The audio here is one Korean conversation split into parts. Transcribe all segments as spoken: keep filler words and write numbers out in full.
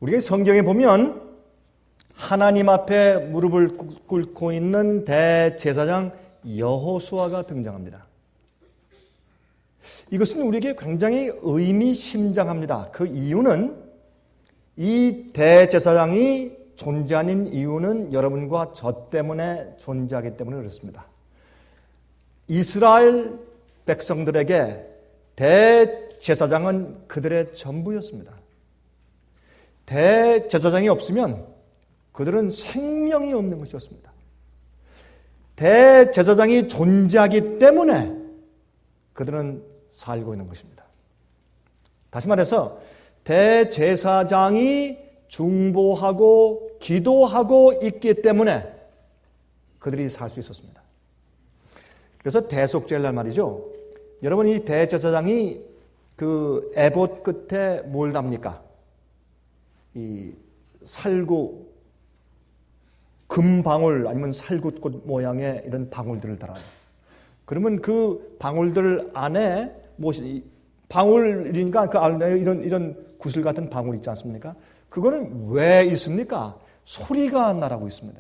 우리가 성경에 보면 하나님 앞에 무릎을 꿇고 있는 대제사장 여호수아가 등장합니다. 이것은 우리에게 굉장히 의미심장합니다. 그 이유는 이 대제사장이 존재하는 이유는 여러분과 저 때문에 존재하기 때문에 그렇습니다. 이스라엘 백성들에게 대제사장은 그들의 전부였습니다. 대제사장이 없으면 그들은 생명이 없는 것이었습니다. 대제사장이 존재하기 때문에 그들은 살고 있는 것입니다. 다시 말해서 대제사장이 중보하고 기도하고 있기 때문에 그들이 살 수 있었습니다. 그래서 대속죄날 말이죠. 여러분, 이 대제사장이 그 에봇 끝에 뭘 답니까? 이 살구 금방울 아니면 살구꽃 모양의 이런 방울들을 달아요. 그러면 그 방울들 안에 무엇이 방울이니까 그 안에 이런 이런 구슬 같은 방울 있지 않습니까? 그거는 왜 있습니까? 소리가 나라고 있습니다.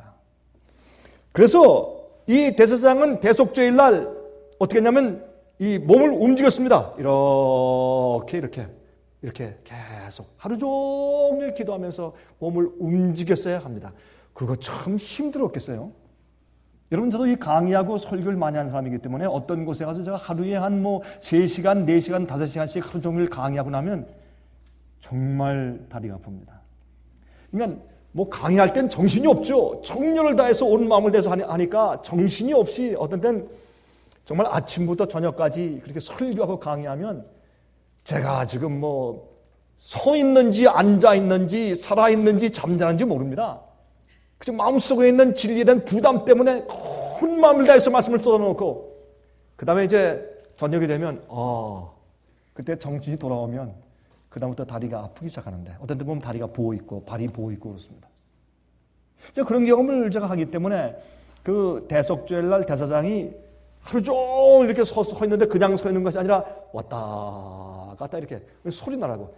그래서 이 대제사장은 대속죄일 날 어떻게 했냐면 이 몸을 움직였습니다. 이렇게 이렇게 이렇게 계속 하루 종일 기도하면서 몸을 움직였어야 합니다. 그거 참 힘들었겠어요. 여러분, 저도 이 강의하고 설교를 많이 하는 사람이기 때문에 어떤 곳에 가서 제가 하루에 한 뭐 세 시간, 네 시간, 다섯 시간씩 하루 종일 강의하고 나면 정말 다리가 아픕니다. 그러니까 뭐 강의할 땐 정신이 없죠. 정열을 다해서 온 마음을 다해서 하니까 정신이 없이 어떤 땐 정말 아침부터 저녁까지 그렇게 설교하고 강의하면 제가 지금 뭐 서 있는지 앉아 있는지 살아 있는지 잠자는지 모릅니다. 그저 마음속에 있는 진리에 대한 부담 때문에 큰 마음을 다해서 말씀을 쏟아놓고 그 다음에 이제 저녁이 되면 어 그때 정신이 돌아오면 그 다음부터 다리가 아프기 시작하는데 어떤 때 보면 다리가 부어있고 발이 부어있고 그렇습니다. 제가 그런 경험을 제가 하기 때문에 그 대속죄일 날 대사장이 하루 종일 이렇게 서, 서 있는데 그냥 서 있는 것이 아니라 왔다 갔다 이렇게 소리 나라고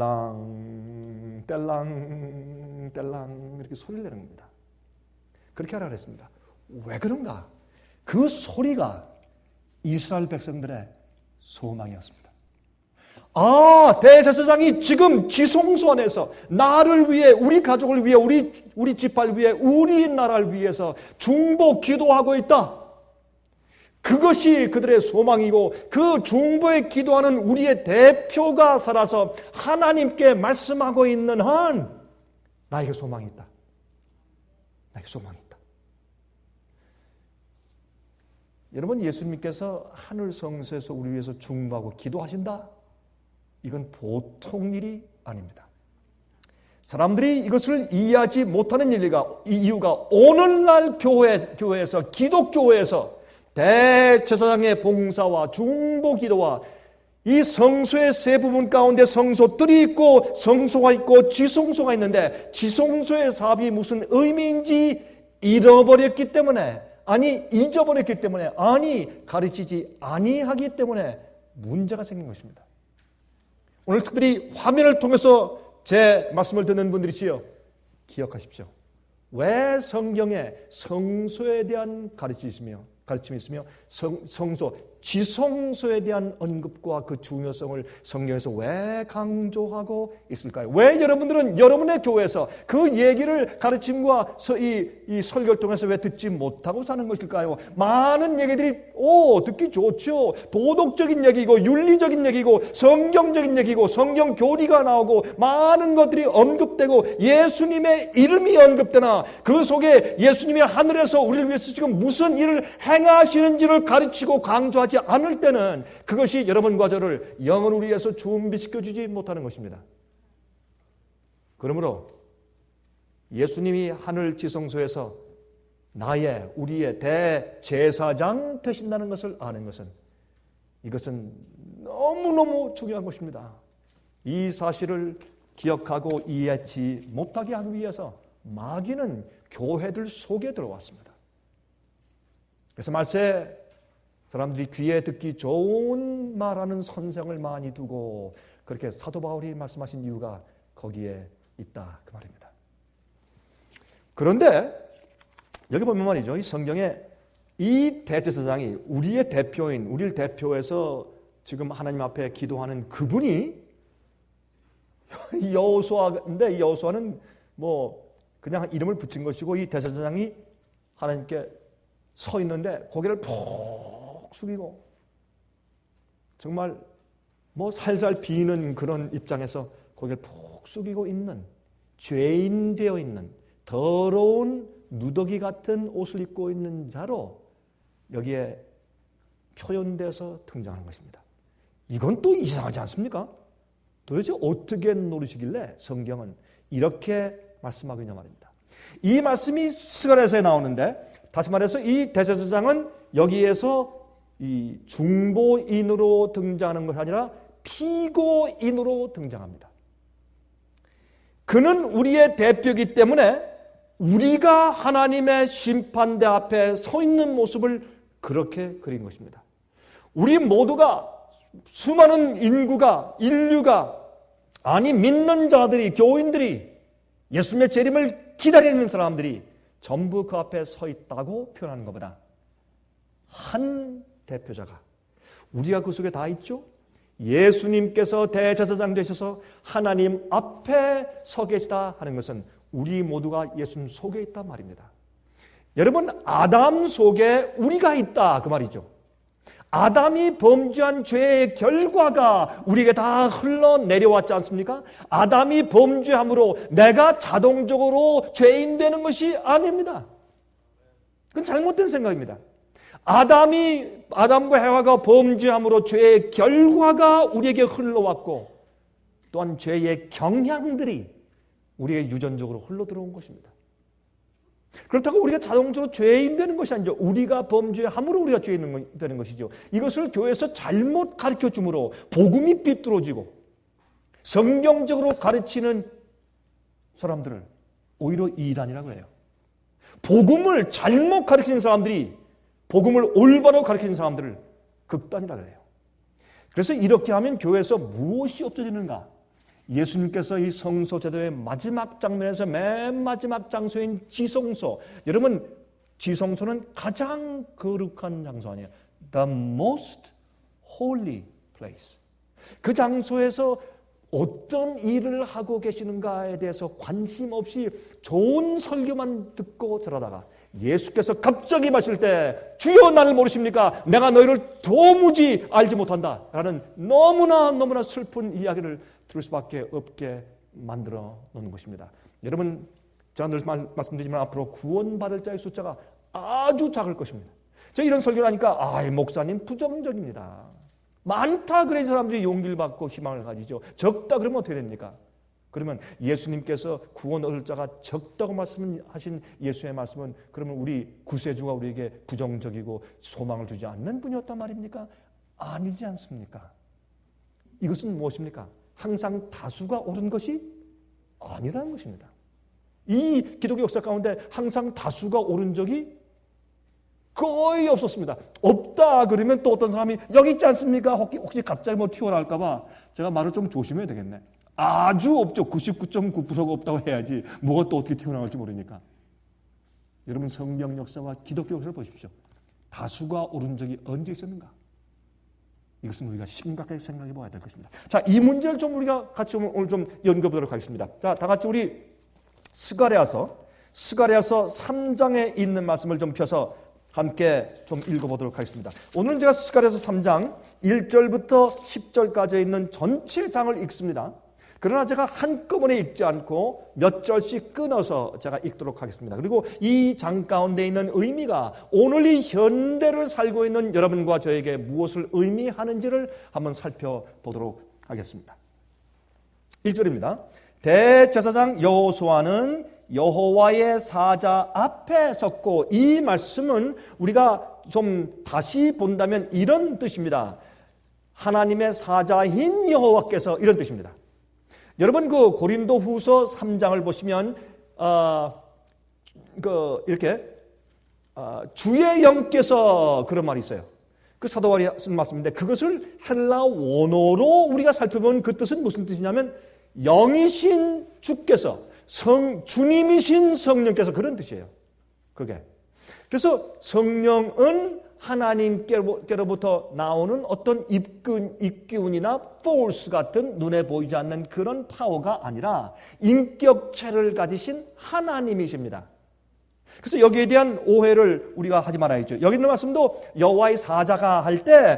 뗄랑 뗄랑 뗄랑 이렇게 소리를 내는 겁니다. 그렇게 하라 그랬습니다. 왜 그런가? 그 소리가 이스라엘 백성들의 소망이었습니다. 아, 대제사장이 지금 지성소 안에서 나를 위해, 우리 가족을 위해, 우리 우리 지파를 위해, 우리 나라를 위해서 중보 기도하고 있다. 그것이 그들의 소망이고 그 중보에 기도하는 우리의 대표가 살아서 하나님께 말씀하고 있는 한 나에게 소망이 있다. 나에게 소망이 있다. 여러분, 예수님께서 하늘 성소에서 우리 위해서 중보하고 기도하신다? 이건 보통 일이 아닙니다. 사람들이 이것을 이해하지 못하는 이유가, 이유가 오늘날 교회, 교회에서, 기독교회에서 대제사장의 봉사와 중보 기도와 이 성소의 세 부분 가운데 성소들이 있고 성소가 있고 지성소가 있는데 지성소의 사업이 무슨 의미인지 잃어버렸기 때문에, 아니 잊어버렸기 때문에, 아니 가르치지 아니하기 때문에 문제가 생긴 것입니다. 오늘 특별히 화면을 통해서 제 말씀을 듣는 분들이지요, 기억하십시오. 왜 성경에 성소에 대한 가르침이 있으며 가르침이 있으며 성, 성소, 지성소에 대한 언급과 그 중요성을 성경에서 왜 강조하고 있을까요? 왜 여러분들은 여러분의 교회에서 그 얘기를 가르침과 서, 이, 이 설교를 통해서 왜 듣지 못하고 사는 것일까요? 많은 얘기들이 오 듣기 좋죠. 도덕적인 얘기고 윤리적인 얘기고 성경적인 얘기고 성경 교리가 나오고 많은 것들이 언급되고 예수님의 이름이 언급되나 그 속에 예수님이 하늘에서 우리를 위해서 지금 무슨 일을 행하시는지를 가르치고 강조하지 않을 때는 그것이 여러분과 저를 영원을 위해서 준비시켜주지 못하는 것입니다. 그러므로 예수님이 하늘 지성소에서 나의 우리의 대제사장 되신다는 것을 아는 것은, 이것은 너무너무 중요한 것입니다. 이 사실을 기억하고 이해하지 못하게 하기 위해서 마귀는 교회들 속에 들어왔습니다. 그래서 말세 사람들이 귀에 듣기 좋은 말하는 선생을 많이 두고 그렇게 사도 바울이 말씀하신 이유가 거기에 있다 그 말입니다. 그런데 여기 보면 말이죠. 이 성경에 이 대제사장이 우리의 대표인, 우리를 대표해서 지금 하나님 앞에 기도하는 그분이 여호수아인데, 여호수아는 뭐 그냥 이름을 붙인 것이고, 이 대제사장이 하나님께 서 있는데 고개를 푹 숙이고 정말 뭐 살살 비는 그런 입장에서 고개를 푹 숙이고 있는, 죄인 되어 있는, 더러운 누더기 같은 옷을 입고 있는 자로 여기에 표현돼서 등장하는 것입니다. 이건 또 이상하지 않습니까? 도대체 어떻게 노리시길래 성경은 이렇게 말씀하고 있냐 말입니다. 이 말씀이 스가랴서에 나오는데, 다시 말해서 이 대제사장은 여기에서 이 중보인으로 등장하는 것이 아니라 피고인으로 등장합니다. 그는 우리의 대표이기 때문에 우리가 하나님의 심판대 앞에 서 있는 모습을 그렇게 그린 것입니다. 우리 모두가, 수많은 인구가, 인류가, 아니 믿는 자들이, 교인들이, 예수님의 재림을 기다리는 사람들이 전부 그 앞에 서 있다고 표현하는 것보다 한 대표자가, 우리가 그 속에 다 있죠. 예수님께서 대제사장 되셔서 하나님 앞에 서 계시다 하는 것은 우리 모두가 예수님 속에 있단 말입니다. 여러분, 아담 속에 우리가 있다 그 말이죠. 아담이 범죄한 죄의 결과가 우리에게 다 흘러내려왔지 않습니까? 아담이 범죄함으로 내가 자동적으로 죄인 되는 것이 아닙니다. 그건 잘못된 생각입니다. 아담이, 아담과 해와가 범죄함으로 죄의 결과가 우리에게 흘러왔고, 또한 죄의 경향들이 우리에게 유전적으로 흘러들어온 것입니다. 그렇다고 우리가 자동적으로 죄인 되는 것이 아니죠. 우리가 범죄함으로 우리가 죄인 되는 것이죠. 이것을 교회에서 잘못 가르쳐 주므로 복음이 삐뚤어지고 성경적으로 가르치는 사람들을 오히려 이단이라고 해요. 복음을 잘못 가르치는 사람들이 복음을 올바로 가르치는 사람들을 극단이라고 해요. 그래서 이렇게 하면 교회에서 무엇이 없어지는가? 예수님께서 이 성소 제도의 마지막 장면에서 맨 마지막 장소인 지성소, 여러분 지성소는 가장 거룩한 장소 아니에요? The most holy place. 그 장소에서 어떤 일을 하고 계시는가에 대해서 관심 없이 좋은 설교만 듣고 들어다가 예수께서 갑자기 마실 때 주여 나를 모르십니까? 내가 너희를 도무지 알지 못한다 라는 너무나 너무나 슬픈 이야기를 들을 수밖에 없게 만들어 놓는 것입니다. 여러분, 제가 늘 말씀드리지만 앞으로 구원받을 자의 숫자가 아주 작을 것입니다. 제가 이런 설교를 하니까 아, 목사님 부정적입니다. 많다 그래야 사람들이 용기를 받고 희망을 가지죠. 적다 그러면 어떻게 됩니까? 그러면 예수님께서 구원 얻을 자가 적다고 말씀하신 예수의 말씀은 그러면 우리 구세주가 우리에게 부정적이고 소망을 주지 않는 분이었단 말입니까? 아니지 않습니까? 이것은 무엇입니까? 항상 다수가 옳은 것이 아니라는 것입니다. 이 기독교 역사 가운데 항상 다수가 옳은 적이 거의 없었습니다. 없다 그러면 또 어떤 사람이 여기 있지 않습니까? 혹시 갑자기 뭐 튀어나올까 봐 제가 말을 좀 조심해야 되겠네. 아주 없죠. 구십구 점 구 퍼센트가 없다고 해야지 뭐가 또 어떻게 튀어나올지 모르니까. 여러분, 성경 역사와 기독교 역사를 보십시오. 다수가 옳은 적이 언제 있었는가? 이것은 우리가 심각하게 생각해 봐야 될 것입니다. 자, 이 문제를 좀 우리가 같이 오늘 좀 연구해 보도록 하겠습니다. 자, 다 같이 우리 스가랴서 스가랴서 삼 장에 있는 말씀을 좀 펴서 함께 좀 읽어보도록 하겠습니다. 오늘은 제가 스가랴서 삼 장 일 절부터 십 절까지 있는 전체 장을 읽습니다. 그러나 제가 한꺼번에 읽지 않고 몇 절씩 끊어서 제가 읽도록 하겠습니다. 그리고 이 장 가운데 있는 의미가 오늘 이 현대를 살고 있는 여러분과 저에게 무엇을 의미하는지를 한번 살펴보도록 하겠습니다. 일 절입니다. 대제사장 여호수아는 여호와의 사자 앞에 섰고, 이 말씀은 우리가 좀 다시 본다면 이런 뜻입니다. 하나님의 사자인 여호와께서, 이런 뜻입니다. 여러분, 그 고린도후서 삼 장을 보시면 어, 그 이렇게 어, 주의 영께서, 그런 말이 있어요. 그 사도 바울이 쓴 말씀인데 그것을 헬라 원어로 우리가 살펴보면 그 뜻은 무슨 뜻이냐면 영이신 주께서, 성, 주님이신 성령께서, 그런 뜻이에요. 그게. 그래서 성령은 하나님께로부터 나오는 어떤 입기운, 입기운이나 force 같은 눈에 보이지 않는 그런 파워가 아니라 인격체를 가지신 하나님이십니다. 그래서 여기에 대한 오해를 우리가 하지 말아야죠. 여기 있는 말씀도 여호와의 사자가 할 때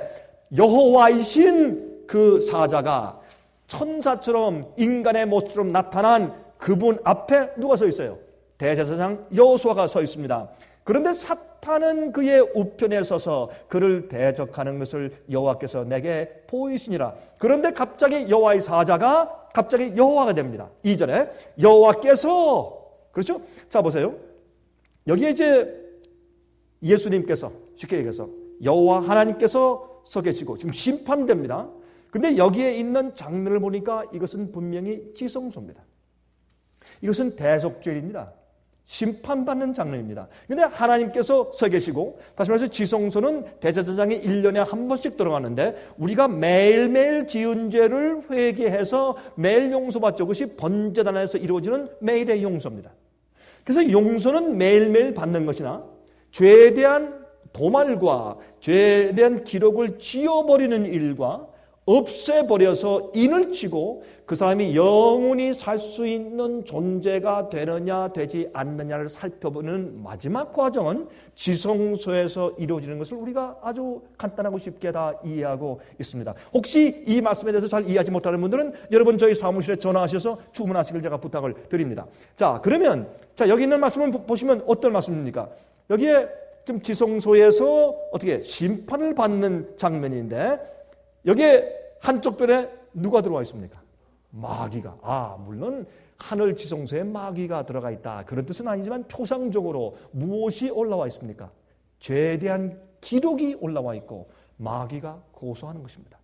여호와이신 그 사자가 천사처럼 인간의 모습처럼 나타난 그분 앞에 누가 서 있어요? 대제사장 여호수아가 서 있습니다. 그런데 사탄은 그의 우편에 서서 그를 대적하는 것을 여호와께서 내게 보이시니라. 그런데 갑자기 여호와의 사자가 갑자기 여호와가 됩니다. 이 절에 여호와께서, 그렇죠? 자 보세요. 여기에 이제 예수님께서, 쉽게 얘기해서 여호와 하나님께서 서 계시고 지금 심판됩니다. 근데 여기에 있는 장면을 보니까 이것은 분명히 지성소입니다. 이것은 대속죄입니다. 심판받는 장면입니다. 그런데 하나님께서 서 계시고, 다시 말해서 지성소는 대제사장이 일 년에 한 번씩 들어가는데 우리가 매일매일 지은 죄를 회개해서 매일 용서받죠. 그것이 번제단에서 이루어지는 매일의 용서입니다. 그래서 용서는 매일매일 받는 것이나 죄에 대한 도말과 죄에 대한 기록을 지워버리는 일과 없애버려서 인을 치고 그 사람이 영원히 살 수 있는 존재가 되느냐 되지 않느냐를 살펴보는 마지막 과정은 지성소에서 이루어지는 것을 우리가 아주 간단하고 쉽게 다 이해하고 있습니다. 혹시 이 말씀에 대해서 잘 이해하지 못하는 분들은 여러분 저희 사무실에 전화하셔서 주문하시길 제가 부탁을 드립니다. 자, 그러면 자 여기 있는 말씀을 보시면 어떤 말씀입니까? 여기에 좀 지성소에서 어떻게 심판을 받는 장면인데 여기에 한쪽 편에 누가 들어와 있습니까? 마귀가. 아, 물론 하늘 지성소에 마귀가 들어가 있다. 그런 뜻은 아니지만 표상적으로 무엇이 올라와 있습니까? 죄에 대한 기록이 올라와 있고 마귀가 고소하는 것입니다.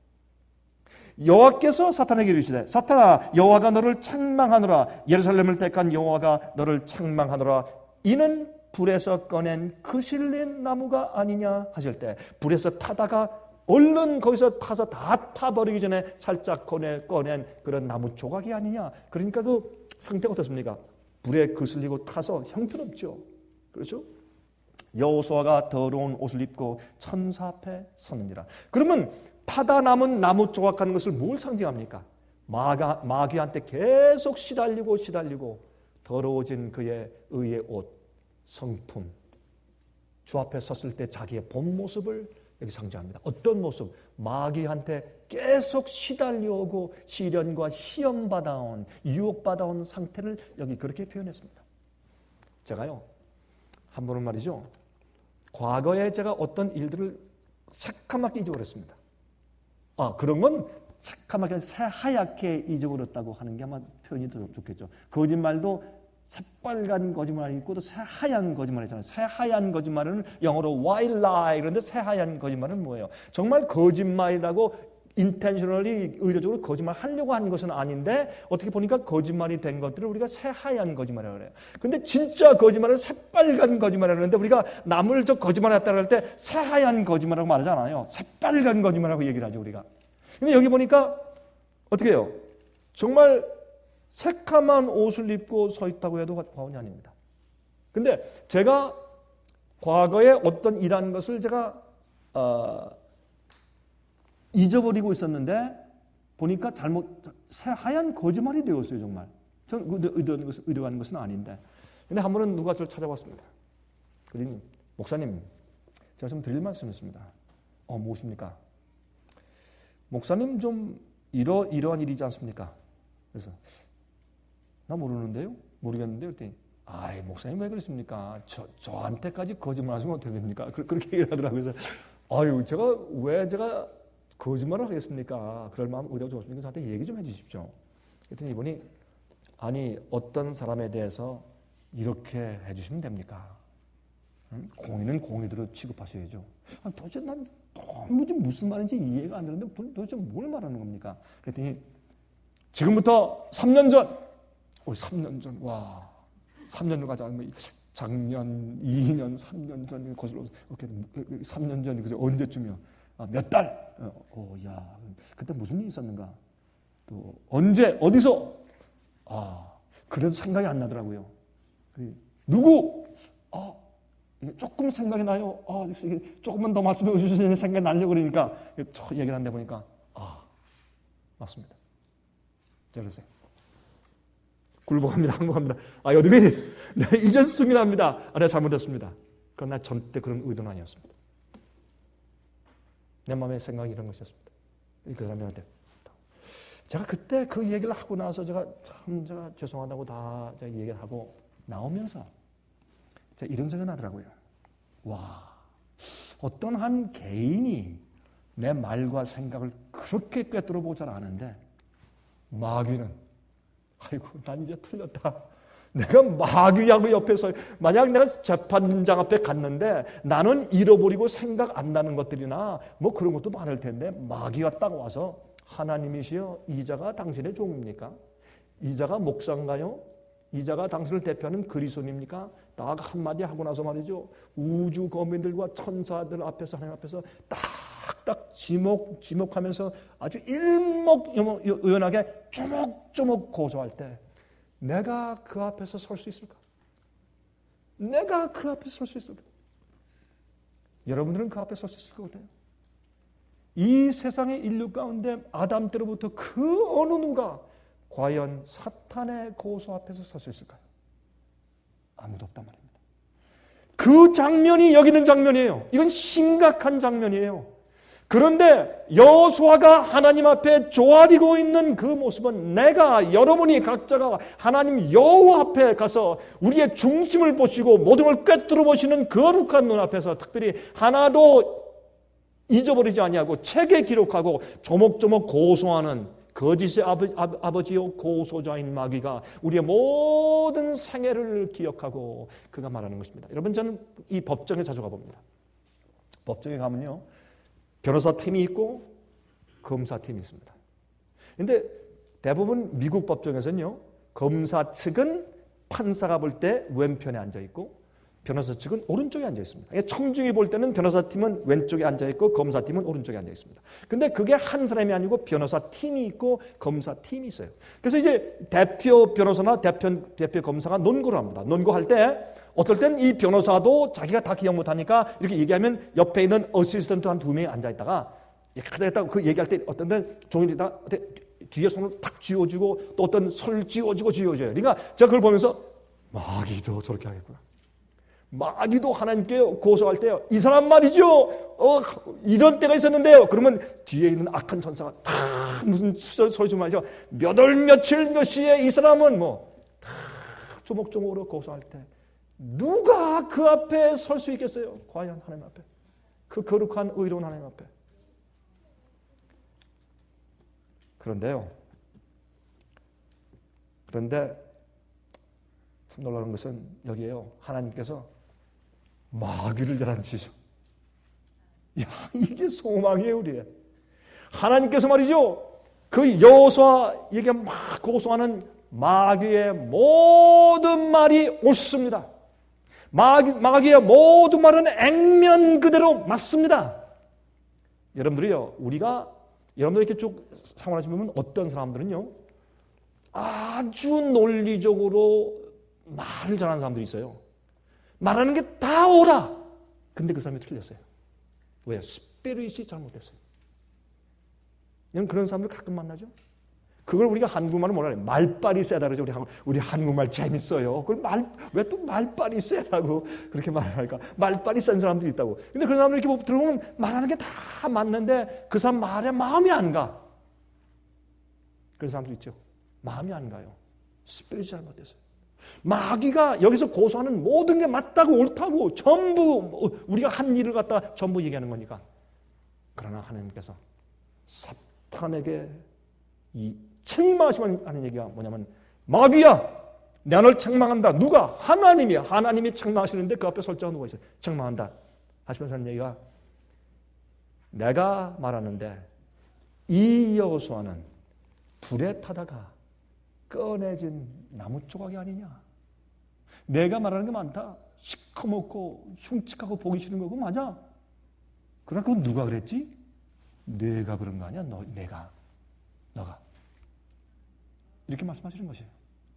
여호와께서 사탄에게 이르시되 사탄아 여호와가 너를 책망하노라. 예루살렘을 택한 여호와가 너를 책망하노라. 이는 불에서 꺼낸 그실린 나무가 아니냐 하실 때 불에서 타다가 얼른 거기서 타서 다 타버리기 전에 살짝 꺼내, 꺼낸 그런 나무 조각이 아니냐. 그러니까 그 상태가 어떻습니까? 불에 거슬리고 타서 형편없죠. 그렇죠? 여호수아가 더러운 옷을 입고 천사 앞에 섰느니라. 그러면 타다 남은 나무 조각 하는 것을 뭘 상징합니까? 마가, 마귀한테 계속 시달리고 시달리고 더러워진 그의 의의 옷, 성품. 주 앞에 섰을 때 자기의 본 모습을 여기 상징합니다. 어떤 모습? 마귀한테 계속 시달려오고 시련과 시험받아온, 유혹받아온 상태를 여기 그렇게 표현했습니다. 제가요, 한 번은 말이죠, 과거에 제가 어떤 일들을 새카맣게 잊어버렸습니다. 아, 그런 건 새카맣게 새하얗게 잊어버렸다고 하는 게 아마 표현이 더 좋겠죠. 거짓말도 새빨간 거짓말이 있고 또 새하얀 거짓말이 있잖아요. 새하얀 거짓말은 영어로 white lie. 그런데 새하얀 거짓말은 뭐예요? 정말 거짓말이라고 intentionally 의도적으로 거짓말 하려고 한 것은 아닌데 어떻게 보니까 거짓말이 된 것들을 우리가 새하얀 거짓말이라고 그래요. 근데 진짜 거짓말은 새빨간 거짓말이라고 하는데 우리가 남을 저 거짓말했다고 할 때 새하얀 거짓말이라고 말하지 않아요. 새빨간 거짓말이라고 얘기를 하죠, 우리가. 근데 여기 보니까 어떻게 해요? 정말 새카만 옷을 입고 서 있다고 해도 과언이 아닙니다. 근데 제가 과거에 어떤 일한 것을 제가 어, 잊어버리고 있었는데 보니까 잘못 새하얀 거짓말이 되었어요. 정말. 전 의도한 것은, 의도한 것은 아닌데. 근데 한 번은 누가 저를 찾아왔습니다. 그러니 목사님, 제가 좀 드릴 말씀이 있습니다. 어, 무엇입니까? 목사님 좀 이러, 이러한 일이지 않습니까? 그래서 나 모르는데요? 모르겠는데요? 그랬더니 아이 목사님 왜 그러십니까? 저, 저한테까지 거짓말 하시면 어떻게 됩니까? 그, 그렇게 얘기를 하더라고요. 그래서 아유 제가 왜 제가 거짓말을 하겠습니까? 그럴 마음 의도가 좋습니까? 저한테 얘기 좀 해주십시오. 그랬더니 이분이 아니 어떤 사람에 대해서 이렇게 해주시면 됩니까? 응? 공의는 공의대로 취급하셔야죠. 아니, 도대체 난 도무지 무슨 말인지 이해가 안 되는데 도대체 뭘 말하는 겁니까? 그랬더니 지금부터 삼 년 전 오, 삼 년 전, 와, 삼 년을 가자. 작년, 이 년, 삼 년 전, 거슬러, 이렇게, 삼 년 전이 그저 언제쯤이요? 아, 몇 달? 어, 야, 그때 무슨 일이 있었는가? 또, 언제, 어디서? 아, 그래도 생각이 안 나더라고요. 누구? 아, 조금 생각이 나요. 아, 조금만 더 말씀해 주시는 생각이 나려고 그러니까 얘기를 한데 보니까 아, 맞습니다. 저러세요. 굴복합니다. 항복합니다. 아, 여드민이 네, 이제 승인합니다. 아, 내가 잘못했습니다. 그러나 절대 그런 의도는 아니었습니다. 내 마음의 생각이 이런 것이었습니다. 그 사람한테 제가 그때 그 얘기를 하고 나서 제가 참 제가 죄송하다고 다 제가 얘기를 하고 나오면서 제가 이런 생각이 나더라고요. 와, 어떤 한 개인이 내 말과 생각을 그렇게 꿰뚫어 보고 잘 아는데 마귀는 아이고 난 이제 틀렸다. 내가 마귀하고 옆에서 만약 내가 재판장 앞에 갔는데 나는 잃어버리고 생각 안 나는 것들이나 뭐 그런 것도 많을 텐데 마귀가 딱 와서 하나님이시여 이자가 당신의 종입니까? 이자가 목사인가요? 이자가 당신을 대표하는 그리스도입니까? 딱 한마디 하고 나서 말이죠. 우주 거민들과 천사들 앞에서 하나님 앞에서 딱딱 지목, 지목하면서 아주 일목요연하게 쪼목쪼목 고소할 때 내가 그 앞에서 설 수 있을까? 내가 그 앞에 설 수 있을까? 여러분들은 그 앞에 설 수 있을 것 같아요? 이 세상의 인류 가운데 아담 때로부터 그 어느 누가 과연 사탄의 고소 앞에서 설 수 있을까요? 아무도 없단 말입니다. 그 장면이 여기 있는 장면이에요. 이건 심각한 장면이에요. 그런데 여호수아가 하나님 앞에 조아리고 있는 그 모습은 내가 여러분이 각자가 하나님 여호와 앞에 가서 우리의 중심을 보시고 모든 걸 꿰뚫어 보시는 거룩한 눈 앞에서 특별히 하나도 잊어버리지 아니하고 책에 기록하고 조목조목 고소하는 거짓의 아버, 아버지요 고소자인 마귀가 우리의 모든 생애를 기억하고 그가 말하는 것입니다. 여러분 저는 이 법정에 자주 가봅니다. 법정에 가면요. 변호사팀이 있고 검사팀이 있습니다. 그런데 대부분 미국 법정에서는요. 검사 측은 판사가 볼 때 왼편에 앉아있고 변호사 측은 오른쪽에 앉아있습니다. 청중이 볼 때는 변호사팀은 왼쪽에 앉아있고 검사팀은 오른쪽에 앉아있습니다. 근데 그게 한 사람이 아니고 변호사팀이 있고 검사팀이 있어요. 그래서 이제 대표 변호사나 대표, 대표 검사가 논고를 합니다. 논고할 때 어떨 땐 이 변호사도 자기가 다 기억 못하니까 이렇게 얘기하면 옆에 있는 어시스턴트 한 두 명이 앉아있다가 이렇게 그 얘기할 때 어떤 땐 종이에다 뒤에 손을 탁 쥐어주고 또 어떤 손을 쥐어주고 쥐어줘요. 그러니까 제가 그걸 보면서 마귀도 저렇게 하겠구나. 마귀도 하나님께 고소할 때요. 이 사람 말이죠. 어, 이런 때가 있었는데요. 그러면 뒤에 있는 악한 천사가 다 무슨 소리 좀 말이죠. 몇 월 며칠 몇 시에 이 사람은 뭐 다 조목조목으로 고소할 때 누가 그 앞에 설 수 있겠어요? 과연 하나님 앞에. 그 거룩한 의로운 하나님 앞에. 그런데요. 그런데 참 놀라운 것은 여기에요. 하나님께서 마귀를 열한치죠. 야, 이게 소망이에요, 우리의. 하나님께서 말이죠. 그 여호수아에게 막 고소하는 마귀의 모든 말이 옳습니다. 마귀, 마귀의 모든 말은 액면 그대로 맞습니다. 여러분들이요, 우리가, 여러분들 이렇게 쭉 생활하시면 어떤 사람들은요, 아주 논리적으로 말을 잘하는 사람들이 있어요. 말하는 게 다 옳아. 근데 그 사람이 틀렸어요. 왜? 스피릿이 잘못됐어요. 그런 사람들 가끔 만나죠. 그걸 우리가 한국말로 뭐라 해요? 말빨이 세다 그러죠. 우리, 우리 한국말 재밌어요. 그걸 말, 왜 또 말빨이 세다고 그렇게 말을 할까? 말빨이 센 사람들이 있다고. 근데 그런 사람들 이렇게 들어보면 말하는 게 다 맞는데 그 사람 말에 마음이 안 가. 그런 사람들 있죠. 마음이 안 가요. 스피릿이 잘못됐어요. 마귀가 여기서 고소하는 모든 게 맞다고 옳다고 전부 우리가 한 일을 갖다 전부 얘기하는 거니까. 그러나 하나님께서 사탄에게 이 책망하시는 얘기가 뭐냐면 마귀야 내가 널 책망한다. 누가? 하나님이 하나님이 책망하시는데 그 앞에 설자가 누가 있어요? 책망한다 하시면서 하는 얘기가 내가 말하는데 이 여호수아는 불에 타다가 꺼내진 나무 조각이 아니냐. 내가 말하는 게 많다. 시커멓고 흉측하고 보기 싫은 거고 맞아. 그러나 그건 누가 그랬지? 내가 그런 거 아니야. 너, 내가. 너가. 이렇게 말씀하시는 것이에요.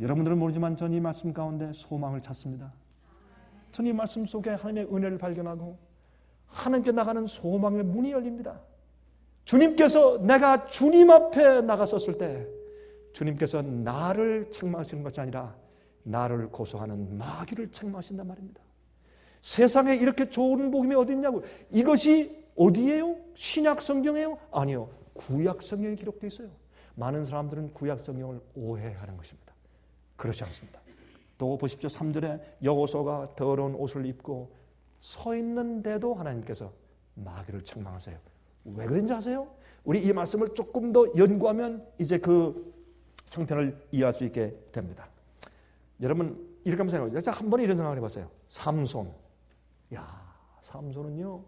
여러분들은 모르지만 저는 이 말씀 가운데 소망을 찾습니다. 저는 이 말씀 속에 하나님의 은혜를 발견하고 하나님께 나가는 소망의 문이 열립니다. 주님께서 내가 주님 앞에 나갔었을 때 주님께서 나를 책망하시는 것이 아니라 나를 고소하는 마귀를 책망하신단 말입니다. 세상에 이렇게 좋은 복음이 어디 있냐고. 이것이 어디예요? 신약 성경이에요? 아니요. 구약 성경에 기록되어 있어요. 많은 사람들은 구약 성경을 오해하는 것입니다. 그렇지 않습니다. 또 보십시오. 삼 절에 여호수아가 더러운 옷을 입고 서 있는데도 하나님께서 마귀를 책망하세요. 왜 그런지 아세요? 우리 이 말씀을 조금 더 연구하면 이제 그 성편을 이해할 수 있게 됩니다. 여러분 이렇게 한번 생각해보세요. 자, 한 번에 이런 생각을 해봤어요. 삼손. 야, 삼손은요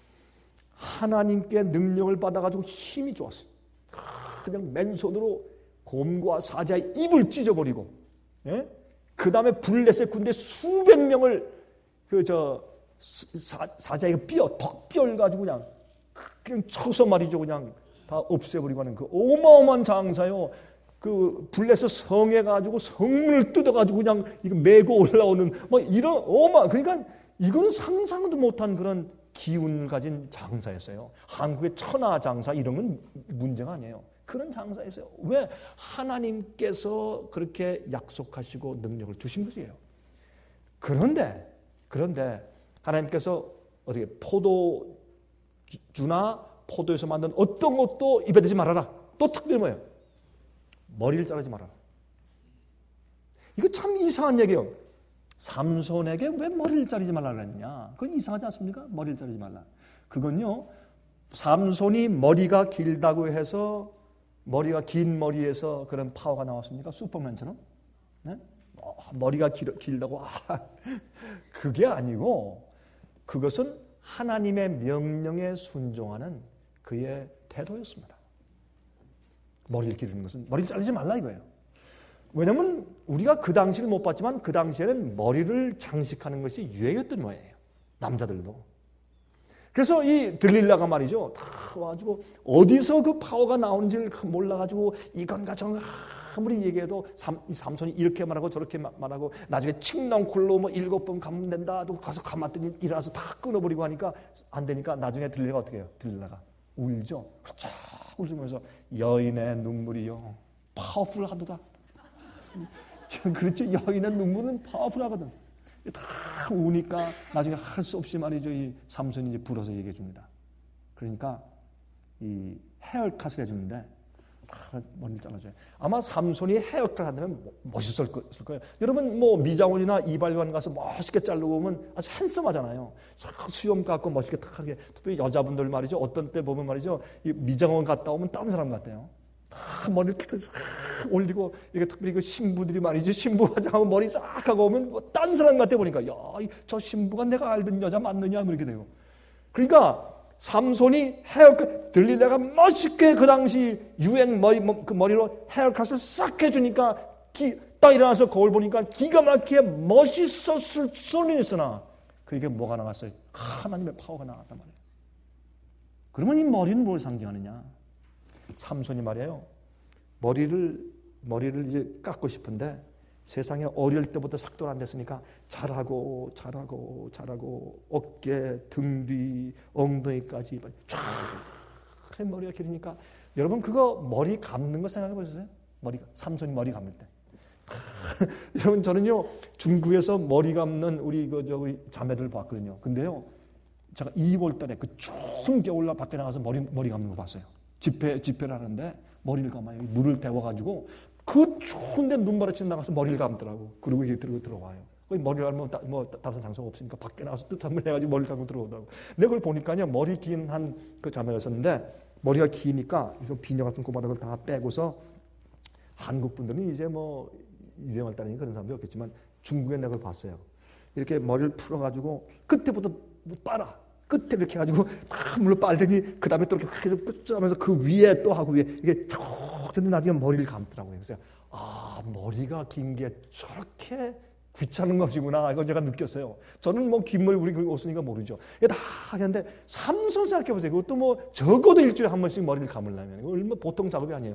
하나님께 능력을 받아가지고 힘이 좋았어요. 그냥 맨손으로 곰과 사자의 입을 찢어버리고, 예? 그 다음에 블레셋 군대 수백 명을 그 저 사자의 뼈, 덕뼈를 가지고 그냥 그냥 쳐서 말이죠, 그냥 다 없애버리고 하는 그 어마어마한 장사요. 그 블레셋 성에 가지고 성문을 뜯어가지고 그냥 이거 메고 올라오는 뭐 이런 어마, 그러니까 이건 상상도 못한 그런 기운을 가진 장사였어요. 한국의 천하 장사 이런 건 문제가 아니에요. 그런 장사였어요. 왜? 하나님께서 그렇게 약속하시고 능력을 주신 것이에요. 그런데 그런데 하나님께서 어떻게 포도주나 포도에서 만든 어떤 것도 입에 대지 말아라. 또 특별히 뭐예요? 머리를 자르지 말아라. 이거 참 이상한 얘기예요. 삼손에게 왜 머리를 자르지 말라 그랬냐? 그건 이상하지 않습니까? 머리를 자르지 말라. 그건요, 삼손이 머리가 길다고 해서 머리가 긴 머리에서 그런 파워가 나왔습니까? 슈퍼맨처럼? 네? 어, 머리가 길, 길다고 아, 그게 아니고 그것은 하나님의 명령에 순종하는 그의 태도였습니다. 머리를 기르는 것은 머리를 자르지 말라 이거예요. 왜냐하면 우리가 그 당시를 못 봤지만 그 당시에는 머리를 장식하는 것이 유행이었던 모양이에요. 남자들도. 그래서 이 들릴라가 말이죠. 다 와가지고 어디서 그 파워가 나오는지를 몰라가지고 이건가 저건가 아무리 얘기해도 삼, 이 삼손이 이렇게 말하고 저렇게 말하고 나중에 칡넝쿨로 뭐 일곱 번 가면 된다. 또 가서 감았더니 일어나서 다 끊어버리고 하니까 안 되니까 나중에 들릴라가 어떻게 해요? 들릴라가 울죠. 쫙 울면서 여인의 눈물이요. 파워풀하도다. 그렇죠. 여인의 눈물은 파워풀하거든. 다 우니까 나중에 할 수 없이 말이죠. 이 삼손이 이제 불어서 얘기해 줍니다. 그러니까 이 헤어컷을 해주는데 머리를 잘라줘요. 아마 삼손이 헤어컷 한다면 멋있을 거예요. 여러분 뭐 미장원이나 이발관 가서 멋있게 자르고 오면 아주 핸섬하잖아요. 수염 갖고 멋있게 탁하게. 특별히 여자분들 말이죠. 어떤 때 보면 말이죠. 이 미장원 갔다 오면 다른 사람 같아요. 다 머리를 탁 올리고 이게 특별히 그 신부들이 말이죠. 신부 화장하고 머리 싹 하고 오면 뭐 딴 사람 같아 보니까 야, 저 신부가 내가 알던 여자 맞느냐 이렇게 돼요. 그러니까 삼손이 헤어컷 들릴라가 멋있게 그 당시 유행 머리 그 머리로 헤어컷을 싹 해주니까 기, 딱 일어나서 거울 보니까 기가 막히게 멋있었을 수는 있으나 그게 뭐가 나갔어요? 하나님의 파워가 나갔단 말이에요. 그러면 이 머리는 뭘 상징하느냐? 삼손이 말이에요. 머리를 머리를 이제 깎고 싶은데 세상에 어릴 때부터 삭도를 안 됐으니까 잘하고 잘하고 잘하고 어깨, 등 뒤, 엉덩이까지 쫙 머리가 길으니까 여러분 그거 머리 감는 거 생각해 보셨어요? 머리 삼손이 머리 감을 때. 여러분 저는요 중국에서 머리 감는 우리 그 저기 자매들 봤거든요. 근데요 제가 이월 달에 그 추운 겨울날 밖에 나가서 머리 머리 감는 거 봤어요. 집회 집회를 하는데 머리를 감아요. 물을 데워가지고. 그 추운데 눈바라치 나가서 머리를 감더라고. 그리고 이게 들고 들어와요. 머리를 감으면 뭐 다른 장소가 없으니까 밖에 나가서 뜻한 걸 해가지고 머리를 감고 들어오더라고. 내가 그걸 보니까요 머리 긴 한 그 자매였었는데 머리가 기니까 이거 비녀 같은 꼬마닥을 다 빼고서 한국 분들은 이제 뭐 유행을 따르니 그런 사람도 없겠지만 중국에 내가 그걸 봤어요. 이렇게 머리를 풀어가지고 끝에부터 빨아. 끝에 이렇게 해가지고 다 물로 빨더니 그 다음에 또 이렇게 계속 끝하면서 그 위에 또 하고 위에 이게 쭉 근데 나중에 머리를 감더라고요. 그래서 아 머리가 긴 게 저렇게 귀찮은 것이구나 이걸 제가 느꼈어요. 저는 뭐 긴 머리 우리 없으니까 모르죠. 이게 다 하는데 삼손 생각해보세요. 그것도 뭐 적어도 일주일에 한 번씩 머리를 감으려면 이거 얼마 보통 작업이 아니에요.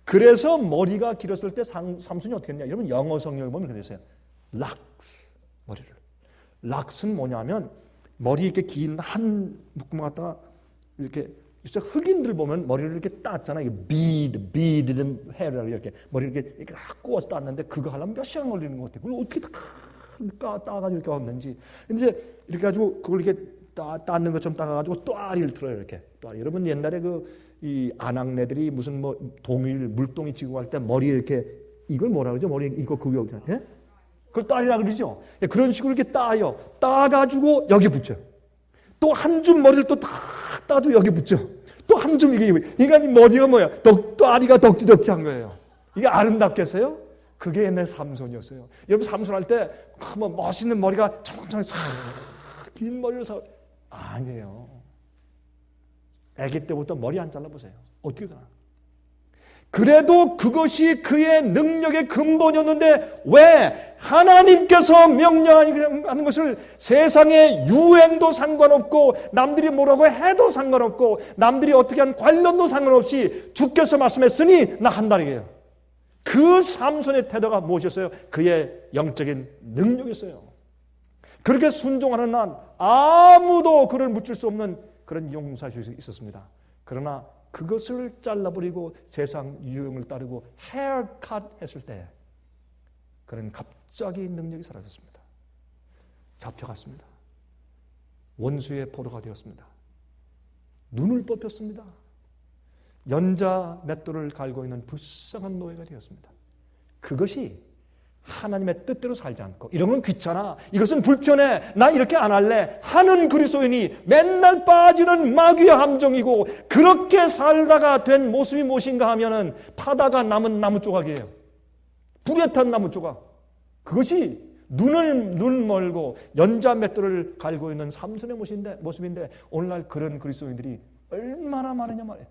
그래서 머리가 길었을 때 상, 삼손이 어떻게 했냐? 여러분 영어 성경에 보면 그렇게 되어 있어요. 락스, 머리를. 락스는 뭐냐면 머리 이렇게 긴 한 묶음 갖다가 이렇게 흑인들 보면 머리를 이렇게 땄잖아요. 이게 비드, 비드 헤어라고 이렇게 머리를 이렇게, 이렇게 꼬아서 땄는데 그거 하려면 몇 시간 걸리는 것 같아요. 그걸 어떻게 다 따가지고 이렇게 왔는지. 이제 이렇게 가지고 그걸 이렇게 따, 땄는 것처럼 따가지고 또아리를 틀어요. 이렇게 또아리. 여러분 옛날에 그 이 아낙네들이 무슨 뭐 동일 물동이 지고 갈 때 머리 이렇게 이걸 뭐라 그러죠? 머리 이거 그거 예? 그걸 따리라 그러죠. 그런 식으로 이렇게 따요. 따가지고 여기 붙여. 또 한 줌 머리를 또 다 따도 여기 붙여. 또 한 줌 이게 인간이 머리가 뭐야? 덕 또아리가 덕지덕지한 거예요. 이게 아름답겠어요? 그게 옛날 삼손이었어요. 여러분 삼손 할 때 뭐 멋있는 머리가 청청청 싹 긴 머리를 서 아니에요. 아기 때부터 머리 안 잘라보세요. 어떻게 되나? 그래도 그것이 그의 능력의 근본이었는데 왜 하나님께서 명령하는 것을 세상의 유행도 상관없고 남들이 뭐라고 해도 상관없고 남들이 어떻게 한 관련도 상관없이 주께서 말씀했으니 나 한다 이게요. 그 삼손의 태도가 무엇이었어요? 그의 영적인 능력이었어요. 그렇게 순종하는 한 아무도 그를 묻힐 수 없는 그런 용사식이 있었습니다. 그러나 그것을 잘라버리고 세상 유행을 따르고 헤어컷 했을 때 그는 갑자기 능력이 사라졌습니다. 잡혀갔습니다. 원수의 포로가 되었습니다. 눈을 뽑혔습니다. 연자 맷돌을 갈고 있는 불쌍한 노예가 되었습니다. 그것이 하나님의 뜻대로 살지 않고 이런 건 귀찮아, 이것은 불편해, 나 이렇게 안 할래 하는 그리스도인이 맨날 빠지는 마귀의 함정이고 그렇게 살다가 된 모습이 무엇인가 하면은 타다가 남은 나무 조각이에요. 불에 탄 나무 조각. 그것이 눈을 눈 멀고 연자 맷돌을 갈고 있는 삼손의 모습인데, 모습인데 오늘날 그런 그리스도인들이 얼마나 많으냐 말이에요.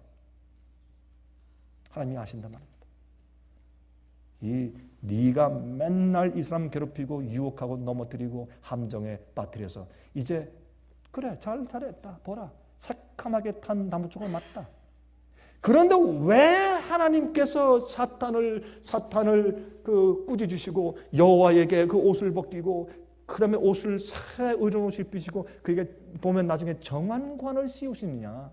하나님이 아신단 말입니다. 이 네가 맨날 이 사람 괴롭히고 유혹하고 넘어뜨리고 함정에 빠뜨려서 이제 그래 잘 잘했다 보라 새카맣게 탄 나무쪽을 맞다. 그런데 왜 하나님께서 사탄을 사탄을 그 꾸짖으시고 여호와에게 그 옷을 벗기고 그다음에 옷을 새 의로운 옷을 입히시고 그게 보면 나중에 정한관을 씌우시느냐?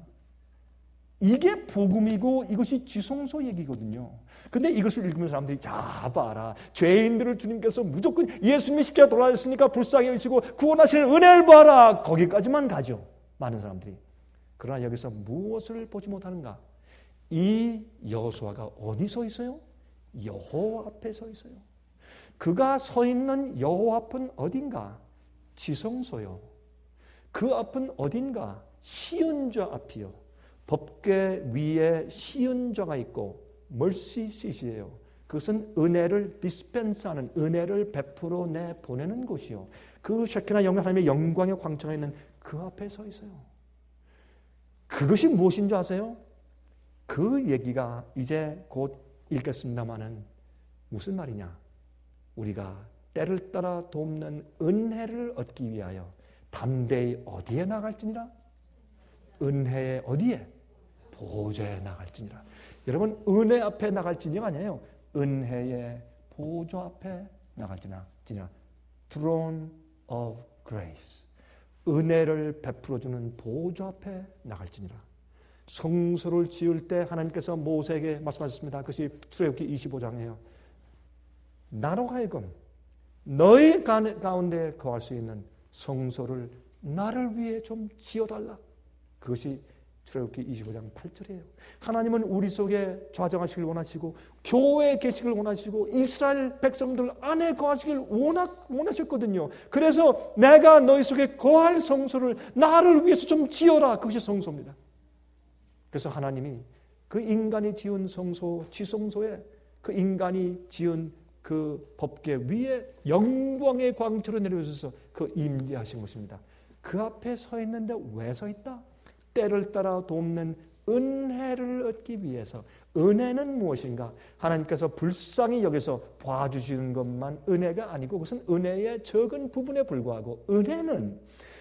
이게 복음이고 이것이 지성소 얘기거든요. 근데 이것을 읽으면 사람들이 자 봐라, 죄인들을 주님께서 무조건 예수님이 십자가에 돌아가셨으니까 불쌍히 여기시고 구원하시는 은혜를 봐라, 거기까지만 가죠 많은 사람들이. 그러나 여기서 무엇을 보지 못하는가? 이 여호수아가 어디 서 있어요? 여호와 앞에 서 있어요. 그가 서 있는 여호와 앞은 어딘가? 지성소요. 그 앞은 어딘가? 시은좌 앞이요. 법궤 위에 시은좌가 있고 mercy seat이에요. 그것은 은혜를 디스펜스하는, 은혜를 베풀어 내 보내는 곳이요. 그 셰키나 영광, 하나님의 영광의 광장에 있는 그 앞에 서 있어요. 그것이 무엇인 줄 아세요? 그 얘기가 이제 곧 읽겠습니다마는 무슨 말이냐? 우리가 때를 따라 돕는 은혜를 얻기 위하여 담대히 어디에 나갈지니라? 은혜의 어디에? 보좌에 나갈지니라. 여러분, 은혜 앞에 나갈지니가 아니에요. 은혜의 보좌 앞에 나갈지니라. Throne of Grace. 은혜를 베풀어주는 보좌 앞에 나갈지니라. 성소를 지을 때 하나님께서 모세에게 말씀하셨습니다. 그것이 출애굽기 이십오 장이에요. 나로 하여금 너희 가운데 거할 수 있는 성소를 나를 위해 좀 지어달라. 그것이 출애굽기 이십오 장 팔 절이에요. 하나님은 우리 속에 좌정하시길 원하시고 교회에 계시길 원하시고 이스라엘 백성들 안에 거하시길 원하, 원하셨거든요. 그래서 내가 너희 속에 거할 성소를 나를 위해서 좀 지어라. 그것이 성소입니다. 그래서 하나님이 그 인간이 지은 성소, 지성소에 그 인간이 지은 그 법궤 위에 영광의 광채로 내려오셔서 그 임재하신 것입니다. 그 앞에 서 있는데 왜 서 있다? 때를 따라 돕는 은혜를 얻기 위해서. 은혜는 무엇인가? 하나님께서 불쌍히 여기서 봐주시는 것만 은혜가 아니고 그것은 은혜의 적은 부분에 불과하고, 은혜는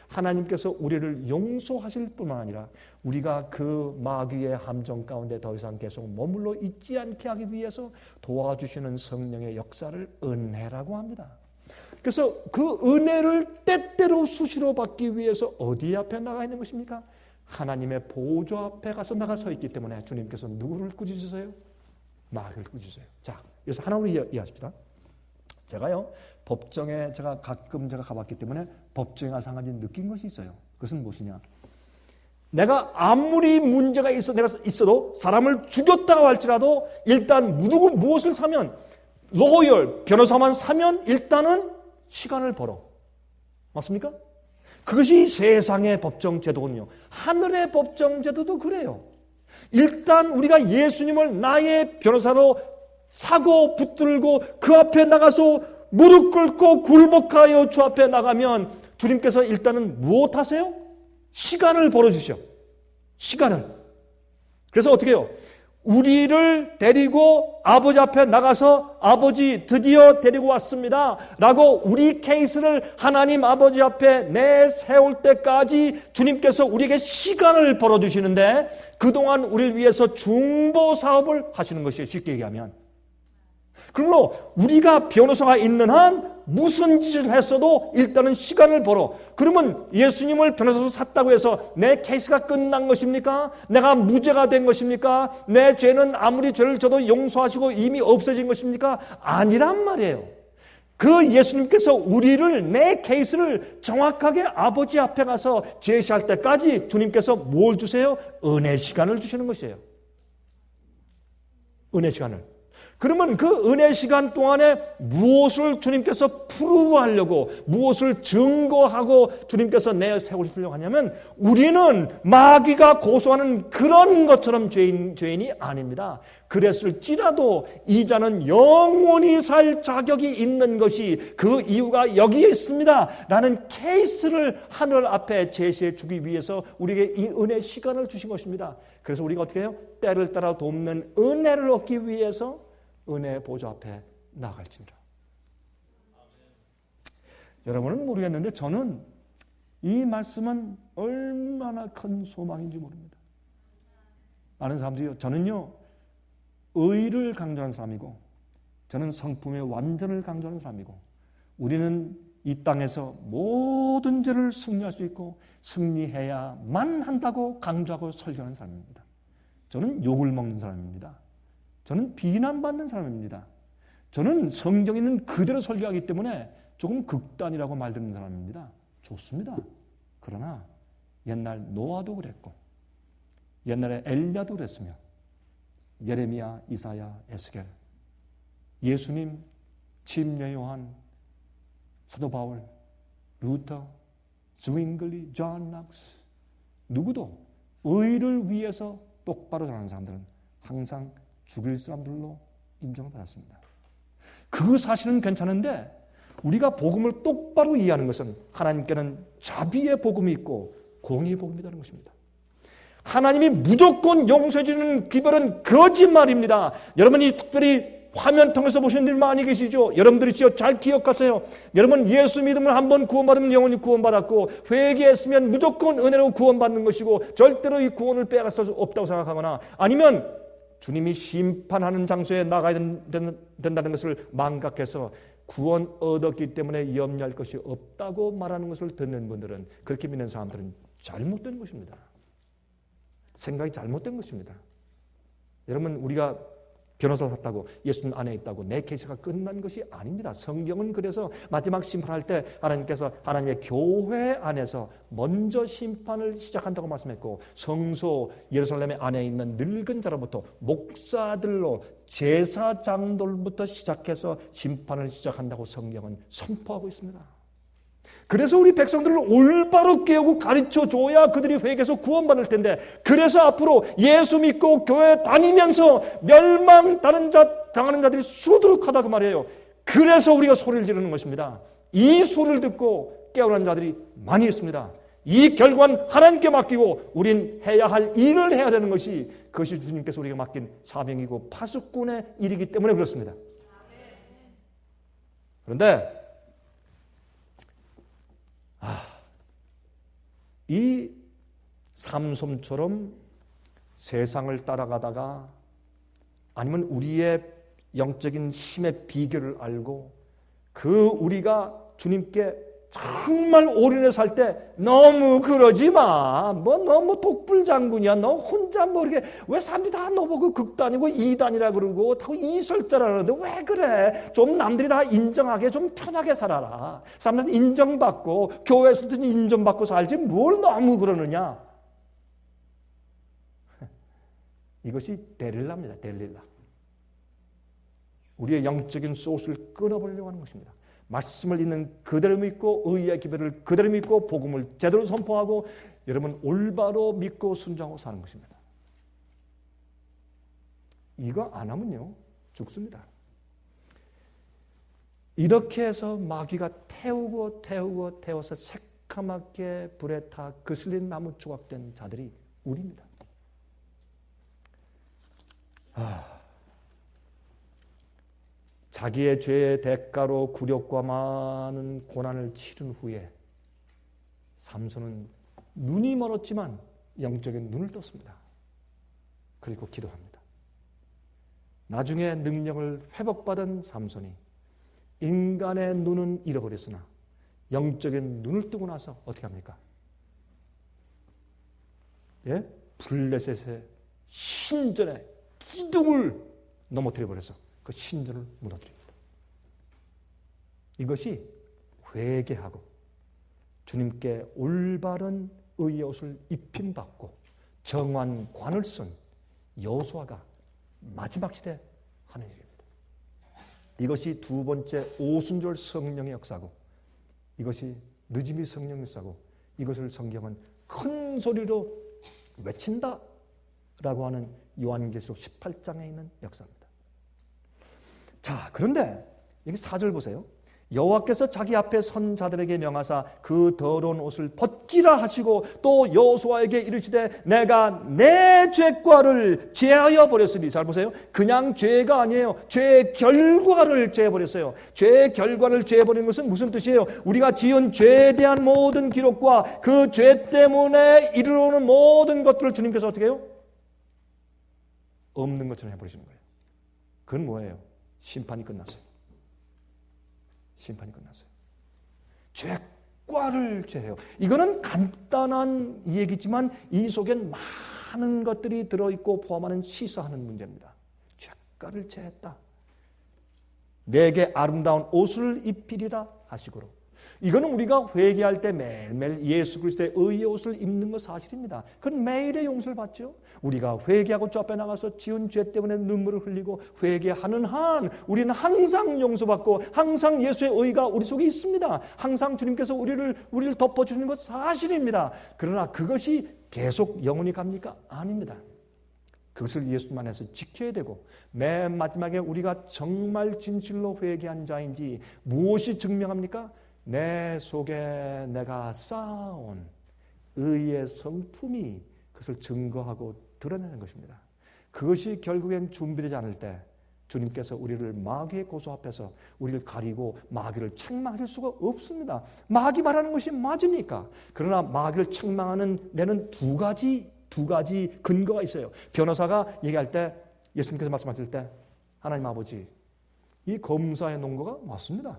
하나님께서 우리를 용서하실 뿐만 아니라 우리가 그 마귀의 함정 가운데 더 이상 계속 머물러 있지 않게 하기 위해서 도와주시는 성령의 역사를 은혜라고 합니다. 그래서 그 은혜를 때때로 수시로 받기 위해서 어디 앞에 나가 있는 것입니까? 하나님의 보좌 앞에 가서 나가 서 있기 때문에 주님께서 누구를 꾸짖으세요? 마귀를 꾸짖으세요. 자, 그래서 하나로 이해하십시다. 제가요, 법정에 제가 가끔 제가 가봤기 때문에 법정에 가서 한 가지 느낀 것이 있어요. 그것은 무엇이냐? 내가 아무리 문제가 있어, 내가 있어도 사람을 죽였다고 할지라도 일단 누구 무엇을 사면, 로열, 변호사만 사면 일단은 시간을 벌어. 맞습니까? 그것이 세상의 법정 제도군요. 하늘의 법정 제도도 그래요. 일단 우리가 예수님을 나의 변호사로 사고 붙들고 그 앞에 나가서 무릎 꿇고 굴복하여 주 앞에 나가면 주님께서 일단은 무엇 하세요? 시간을 벌어주셔. 시간을. 그래서 어떻게 해요? 우리를 데리고 아버지 앞에 나가서 아버지 드디어 데리고 왔습니다 라고 우리 케이스를 하나님 아버지 앞에 내세울 때까지 주님께서 우리에게 시간을 벌어주시는데 그동안 우리를 위해서 중보사업을 하시는 것이에요. 쉽게 얘기하면. 그러므로 우리가 변호사가 있는 한 무슨 짓을 했어도 일단은 시간을 벌어. 그러면 예수님을 변호사로 샀다고 해서 내 케이스가 끝난 것입니까? 내가 무죄가 된 것입니까? 내 죄는 아무리 죄를 져도 용서하시고 이미 없어진 것입니까? 아니란 말이에요. 그 예수님께서 우리를, 내 케이스를 정확하게 아버지 앞에 가서 제시할 때까지 주님께서 뭘 주세요? 은혜 시간을 주시는 것이에요. 은혜 시간을. 그러면 그 은혜 시간 동안에 무엇을 주님께서 프루브하려고, 무엇을 증거하고 주님께서 내세우시려고 하냐면 우리는 마귀가 고소하는 그런 것처럼 죄인, 죄인이 아닙니다. 그랬을지라도 이 자는 영원히 살 자격이 있는 것이 그 이유가 여기에 있습니다 라는 케이스를 하늘 앞에 제시해 주기 위해서 우리에게 이 은혜 시간을 주신 것입니다. 그래서 우리가 어떻게 해요? 때를 따라 돕는 은혜를 얻기 위해서 은혜의 보좌 앞에 나갈지니라. 여러분은 모르겠는데 저는 이 말씀은 얼마나 큰 소망인지 모릅니다. 많은 사람들이요, 저는요 의를 강조하는 사람이고 저는 성품의 완전을 강조하는 사람이고 우리는 이 땅에서 모든 죄를 승리할 수 있고 승리해야만 한다고 강조하고 설교하는 사람입니다. 저는 욕을 먹는 사람입니다. 저는 비난받는 사람입니다. 저는 성경에 있는 그대로 설교하기 때문에 조금 극단이라고 말드는 사람입니다. 좋습니다. 그러나 옛날 노아도 그랬고 옛날에 엘리야도 그랬으며 예레미야, 이사야, 에스겔, 예수님, 침례 요한, 사도 바울, 루터, 스윙글리, 존 락스 누구도 의를 위해서 똑바로 자라는 사람들은 항상 죽일 사람들로 인정을 받았습니다. 그 사실은 괜찮은데 우리가 복음을 똑바로 이해하는 것은 하나님께는 자비의 복음이 있고 공의의 복음이 있다는 것입니다. 하나님이 무조건 용서해 주는 기별은 거짓말입니다. 여러분이 특별히 화면 통해서 보시는 분들 많이 계시죠? 여러분들이 잘 기억하세요. 여러분 예수 믿으면 한번 구원받으면 영원히 구원받았고 회개했으면 무조건 은혜로 구원받는 것이고 절대로 이 구원을 빼앗을 수 없다고 생각하거나 아니면 주님이 심판하는 장소에 나가야 된다는 것을 망각해서 구원 얻었기 때문에 염려할 것이 없다고 말하는 것을 듣는 분들은, 그렇게 믿는 사람들은 잘못된 것입니다. 생각이 잘못된 것입니다. 여러분, 우리가 변호사 샀다고 예수님 안에 있다고 내 케이스가 끝난 것이 아닙니다. 성경은 그래서 마지막 심판할 때 하나님께서 하나님의 교회 안에서 먼저 심판을 시작한다고 말씀했고, 성소 예루살렘 안에 있는 늙은 자로부터 목사들로 제사장들부터 시작해서 심판을 시작한다고 성경은 선포하고 있습니다. 그래서 우리 백성들을 올바로 깨우고 가르쳐줘야 그들이 회개해서 구원받을 텐데, 그래서 앞으로 예수 믿고 교회 다니면서 멸망 당하는, 자, 당하는 자들이 수두룩 하다고 말이에요. 그래서 우리가 소리를 지르는 것입니다. 이 소리를 듣고 깨어난 자들이 많이 있습니다. 이 결과는 하나님께 맡기고 우린 해야 할 일을 해야 되는 것이, 그것이 주님께서 우리에게 맡긴 사명이고 파수꾼의 일이기 때문에 그렇습니다. 그런데 아, 이 삼손처럼 세상을 따라가다가 아니면 우리의 영적인 힘의 비결을 알고 그 우리가 주님께 정말 올인해 살 때 너무 그러지 마. 뭐 너무 독불장군이야. 너 혼자 모르게 왜 사람들이 다 너보고 극단이고 이단이라 그러고 다 이설자라 그러는데 왜 그래? 좀 남들이 다 인정하게 좀 편하게 살아라. 사람들 인정받고 교회에서도 인정받고 살지 뭘 너무 그러느냐. 이것이 데릴라입니다. 데릴라. 우리의 영적인 소스를 끊어버리려고 하는 것입니다. 말씀을 있는 그대로 믿고 의의 기별을 그대로 믿고 복음을 제대로 선포하고 여러분 올바로 믿고 순종하고 사는 것입니다. 이거 안 하면요 죽습니다. 이렇게 해서 마귀가 태우고 태우고 태워서 새까맣게 불에 타 그슬린 나무 조각된 자들이 우리입니다. 아... 자기의 죄의 대가로 굴욕과 많은 고난을 치른 후에 삼손은 눈이 멀었지만 영적인 눈을 떴습니다. 그리고 기도합니다. 나중에 능력을 회복받은 삼손이 인간의 눈은 잃어버렸으나 영적인 눈을 뜨고 나서 어떻게 합니까? 예? 블레셋의 신전의 기둥을 넘어뜨려 버려서 그 신전을 무너뜨립니다. 이것이 회개하고 주님께 올바른 의의 옷을 입힘받고 정한 관을 쓴 여호수아가 마지막 시대 하는 일입니다. 이것이 두 번째 오순절 성령의 역사고 이것이 늦음이 성령의 역사고 이것을 성경은 큰 소리로 외친다라고 하는 요한계시록 십팔 장에 있는 역사입니다. 자, 그런데 여기 사 절 보세요. 여호와께서 자기 앞에 선 자들에게 명하사 그 더러운 옷을 벗기라 하시고 또 여호수아에게 이르시되 내가 내 죄과를 제하여 버렸으니 잘 보세요. 그냥 죄가 아니에요. 죄의 결과를 제해 버렸어요. 죄의 결과를 제해 버리는 것은 무슨 뜻이에요? 우리가 지은 죄에 대한 모든 기록과 그 죄 때문에 이르러오는 모든 것들을 주님께서 어떻게 해요? 없는 것처럼 해버리시는 거예요. 그건 뭐예요? 심판이 끝났어요. 심판이 끝났어요. 죄과를 제해요. 이거는 간단한 얘기지만 이 속엔 많은 것들이 들어있고 포함하는 시사하는 문제입니다. 죄과를 제했다. 내게 아름다운 옷을 입히리라 하시고로. 이거는 우리가 회개할 때 매일매일 예수 그리스도의 의의 옷을 입는 것 사실입니다. 그건 매일의 용서를 받죠. 우리가 회개하고 주 앞에 나가서 지은 죄 때문에 눈물을 흘리고 회개하는 한 우리는 항상 용서받고 항상 예수의 의가 우리 속에 있습니다. 항상 주님께서 우리를 우리를 덮어주는 것 사실입니다. 그러나 그것이 계속 영원히 갑니까? 아닙니다. 그것을 예수님 안에서 지켜야 되고 맨 마지막에 우리가 정말 진실로 회개한 자인지 무엇이 증명합니까? 내 속에 내가 쌓아온 의의 성품이 그것을 증거하고 드러내는 것입니다. 그것이 결국엔 준비되지 않을 때 주님께서 우리를 마귀의 고소 앞에서 우리를 가리고 마귀를 책망하실 수가 없습니다. 마귀 말하는 것이 맞으니까. 그러나 마귀를 책망하는 데는 두 가지 두 가지 근거가 있어요. 변호사가 얘기할 때 예수님께서 말씀하실 때 하나님 아버지 이 검사의 논거가 맞습니다.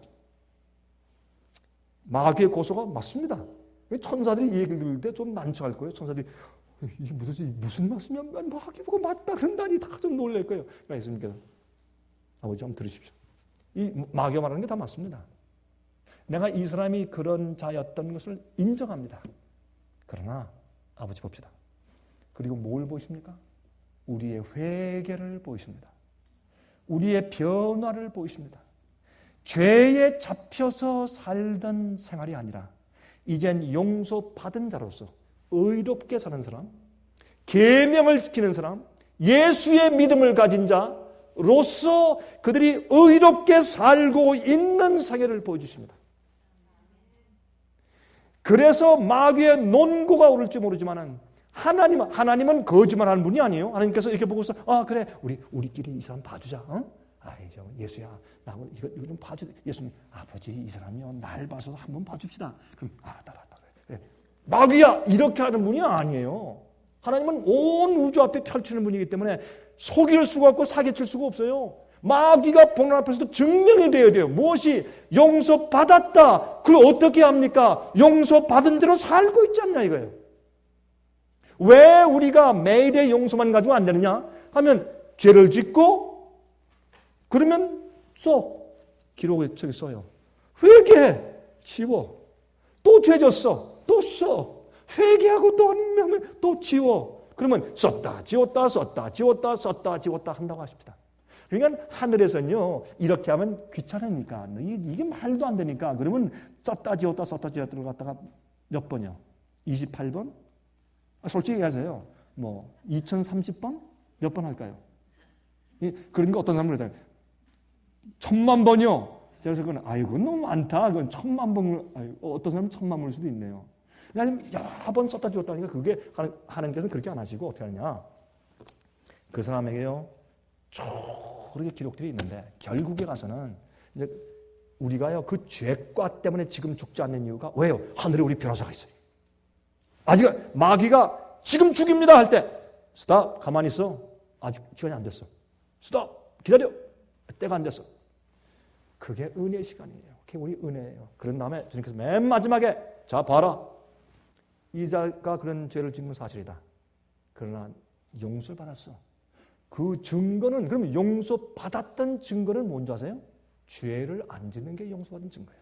마귀의 고소가 맞습니다. 천사들이 이 얘기를 들을 때 좀 난처할 거예요. 천사들이 이게 무슨, 무슨 말씀이야? 마귀 보고 맞다 그런다니 다 좀 놀랄 거예요. 그러니까 예수님께서 아버지 한번 들으십시오. 이 마귀가 말하는 게 다 맞습니다. 내가 이 사람이 그런 자였던 것을 인정합니다. 그러나 아버지 봅시다. 그리고 뭘 보십니까? 우리의 회개를 보이십니다. 우리의 변화를 보이십니다. 죄에 잡혀서 살던 생활이 아니라 이젠 용서받은 자로서 의롭게 사는 사람, 계명을 지키는 사람, 예수의 믿음을 가진 자로서 그들이 의롭게 살고 있는 생애를 보여주십니다. 그래서 마귀의 논고가 오를지 모르지만은 하나님, 하나님은 거짓말하는 분이 아니에요. 하나님께서 이렇게 보고서 아 그래 우리 우리끼리 이 사람 봐주자. 어? 아이 저 예수야 나하고 이거 이거 좀 봐주. 예수님 아버지 이 사람이요 날 봐서 한번 봐줍시다. 그럼 알았다 알았다 그래. 그래. 마귀야 이렇게 하는 분이 아니에요. 하나님은 온 우주 앞에 펼치는 분이기 때문에 속일 수가 없고 사기칠 수가 없어요. 마귀가 보는 앞에서도 증명이 되어야 돼요. 무엇이 용서받았다. 그걸 어떻게 합니까? 용서받은 대로 살고 있지 않냐 이거예요. 왜 우리가 매일의 용서만 가지고 안 되느냐 하면 죄를 짓고 그러면 써. 기록에 저기 써요. 회개해. 지워. 또 죄 졌어. 또 써. 회개하고 또 하면 또 지워. 그러면 썼다 지웠다 썼다 지웠다 썼다 지웠다 한다고 하십시다. 그러니까 하늘에서는요 이렇게 하면 귀찮으니까 이게 말도 안 되니까 그러면 썼다 지웠다 썼다 지웠다를 갖다가 몇 번이요? 이십팔 번? 아, 솔직히 얘기하세요. 뭐 이천삼십 번? 몇 번 할까요? 그러니까 어떤 사람은 그래요. 천만 번이요. 그래서 그건 아이고 너무 많다. 그건 천만 번. 아이고, 어떤 사람은 천만 번일 수도 있네요. 아니면 여러 번 썼다 지웠다 하니까 그게 하나님께서는 그렇게 안 하시고 어떻게 하느냐. 그 사람에게요. 저렇게 기록들이 있는데 결국에 가서는 이제 우리가요 그 죄과 때문에 지금 죽지 않는 이유가 왜요? 하늘에 우리 변호사가 있어요. 아직 마귀가 지금 죽입니다 할 때 스탑 가만히 있어. 아직 시간이 안 됐어. 스톱 기다려. 때가 안 됐어. 그게 은혜의 시간이에요. 그게 우리 은혜예요. 그런 다음에 주님께서 맨 마지막에 자 봐라. 이 자가 그런 죄를 짓는 사실이다. 그러나 용서를 받았어. 그 증거는 그러면 용서받았던 증거는 뭔지 아세요? 죄를 안 짓는 게 용서받은 증거예요.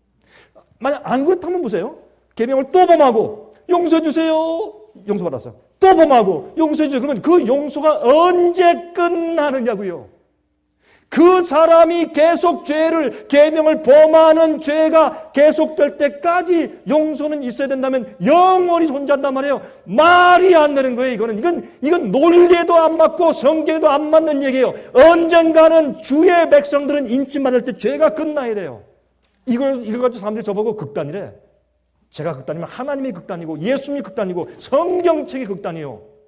만약 안 그렇다면 보세요. 계명을 또 범하고 용서해 주세요. 용서받았어. 또 범하고 용서해 주세요. 그러면 그 용서가 언제 끝나느냐고요. 그 사람이 계속 죄를 계명을 범하는 죄가 계속될 때까지 용서는 있어야 된다면 영원히 존재한단 말이에요. 말이 안 되는 거예요. 이거는 이건 이건 논리에도 안 맞고 성경에도 안 맞는 얘기예요. 언젠가는 주의 백성들은 인치 맞을 때 죄가 끝나야 돼요. 이걸 이걸 가지고 사람들이 저보고 극단이래. 제가 극단이면 하나님이 극단이고 예수님이 극단이고 성경책이 극단이요.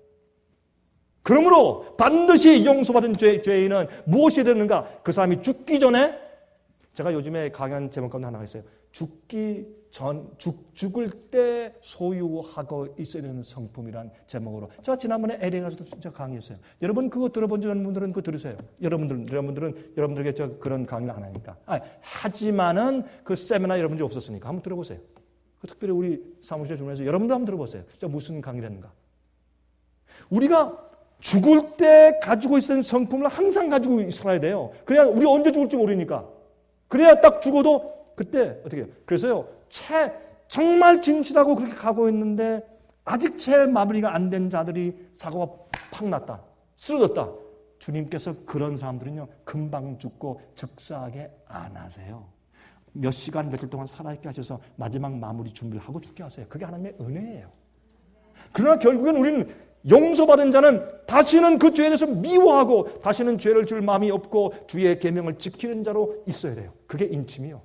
그러므로 반드시 용서받은 죄, 죄인은 무엇이 되는가? 그 사람이 죽기 전에 제가 요즘에 강연 제목 가운데 하나가 있어요. 죽기 전, 죽, 죽을 때 소유하고 있어야 되는 성품이란 제목으로 제가 지난번에 엘에이 가서도 진짜 강의했어요. 여러분 그거 들어본 적 있는 분들은 그거 들으세요. 여러분들, 여러분들은 여러분들에게 저 그런 강의를 안 하니까. 아, 하지만은 그 세미나 여러분들이 없었으니까 한번 들어보세요. 그 특별히 우리 사무실에 주문해서 여러분도 한번 들어보세요. 제가 무슨 강의를 했는가. 우리가 죽을 때 가지고 있는 성품을 항상 가지고 살아야 돼요. 그래야 우리 언제 죽을지 모르니까. 그래야 딱 죽어도 그때 어떻게 해요? 그래서요. 채 정말 진실하고 그렇게 가고 있는데 아직 채 마무리가 안 된 자들이 사고가 팍 났다. 쓰러졌다. 주님께서 그런 사람들은요. 금방 죽고 즉사하게 안 하세요. 몇 시간 며칠 동안 살아있게 하셔서 마지막 마무리 준비를 하고 죽게 하세요. 그게 하나님의 은혜예요. 그러나 결국엔 우리는 용서받은 자는 다시는 그 죄에 대해서 미워하고 다시는 죄를 줄 마음이 없고 주의 계명을 지키는 자로 있어야 돼요. 그게 인침이요.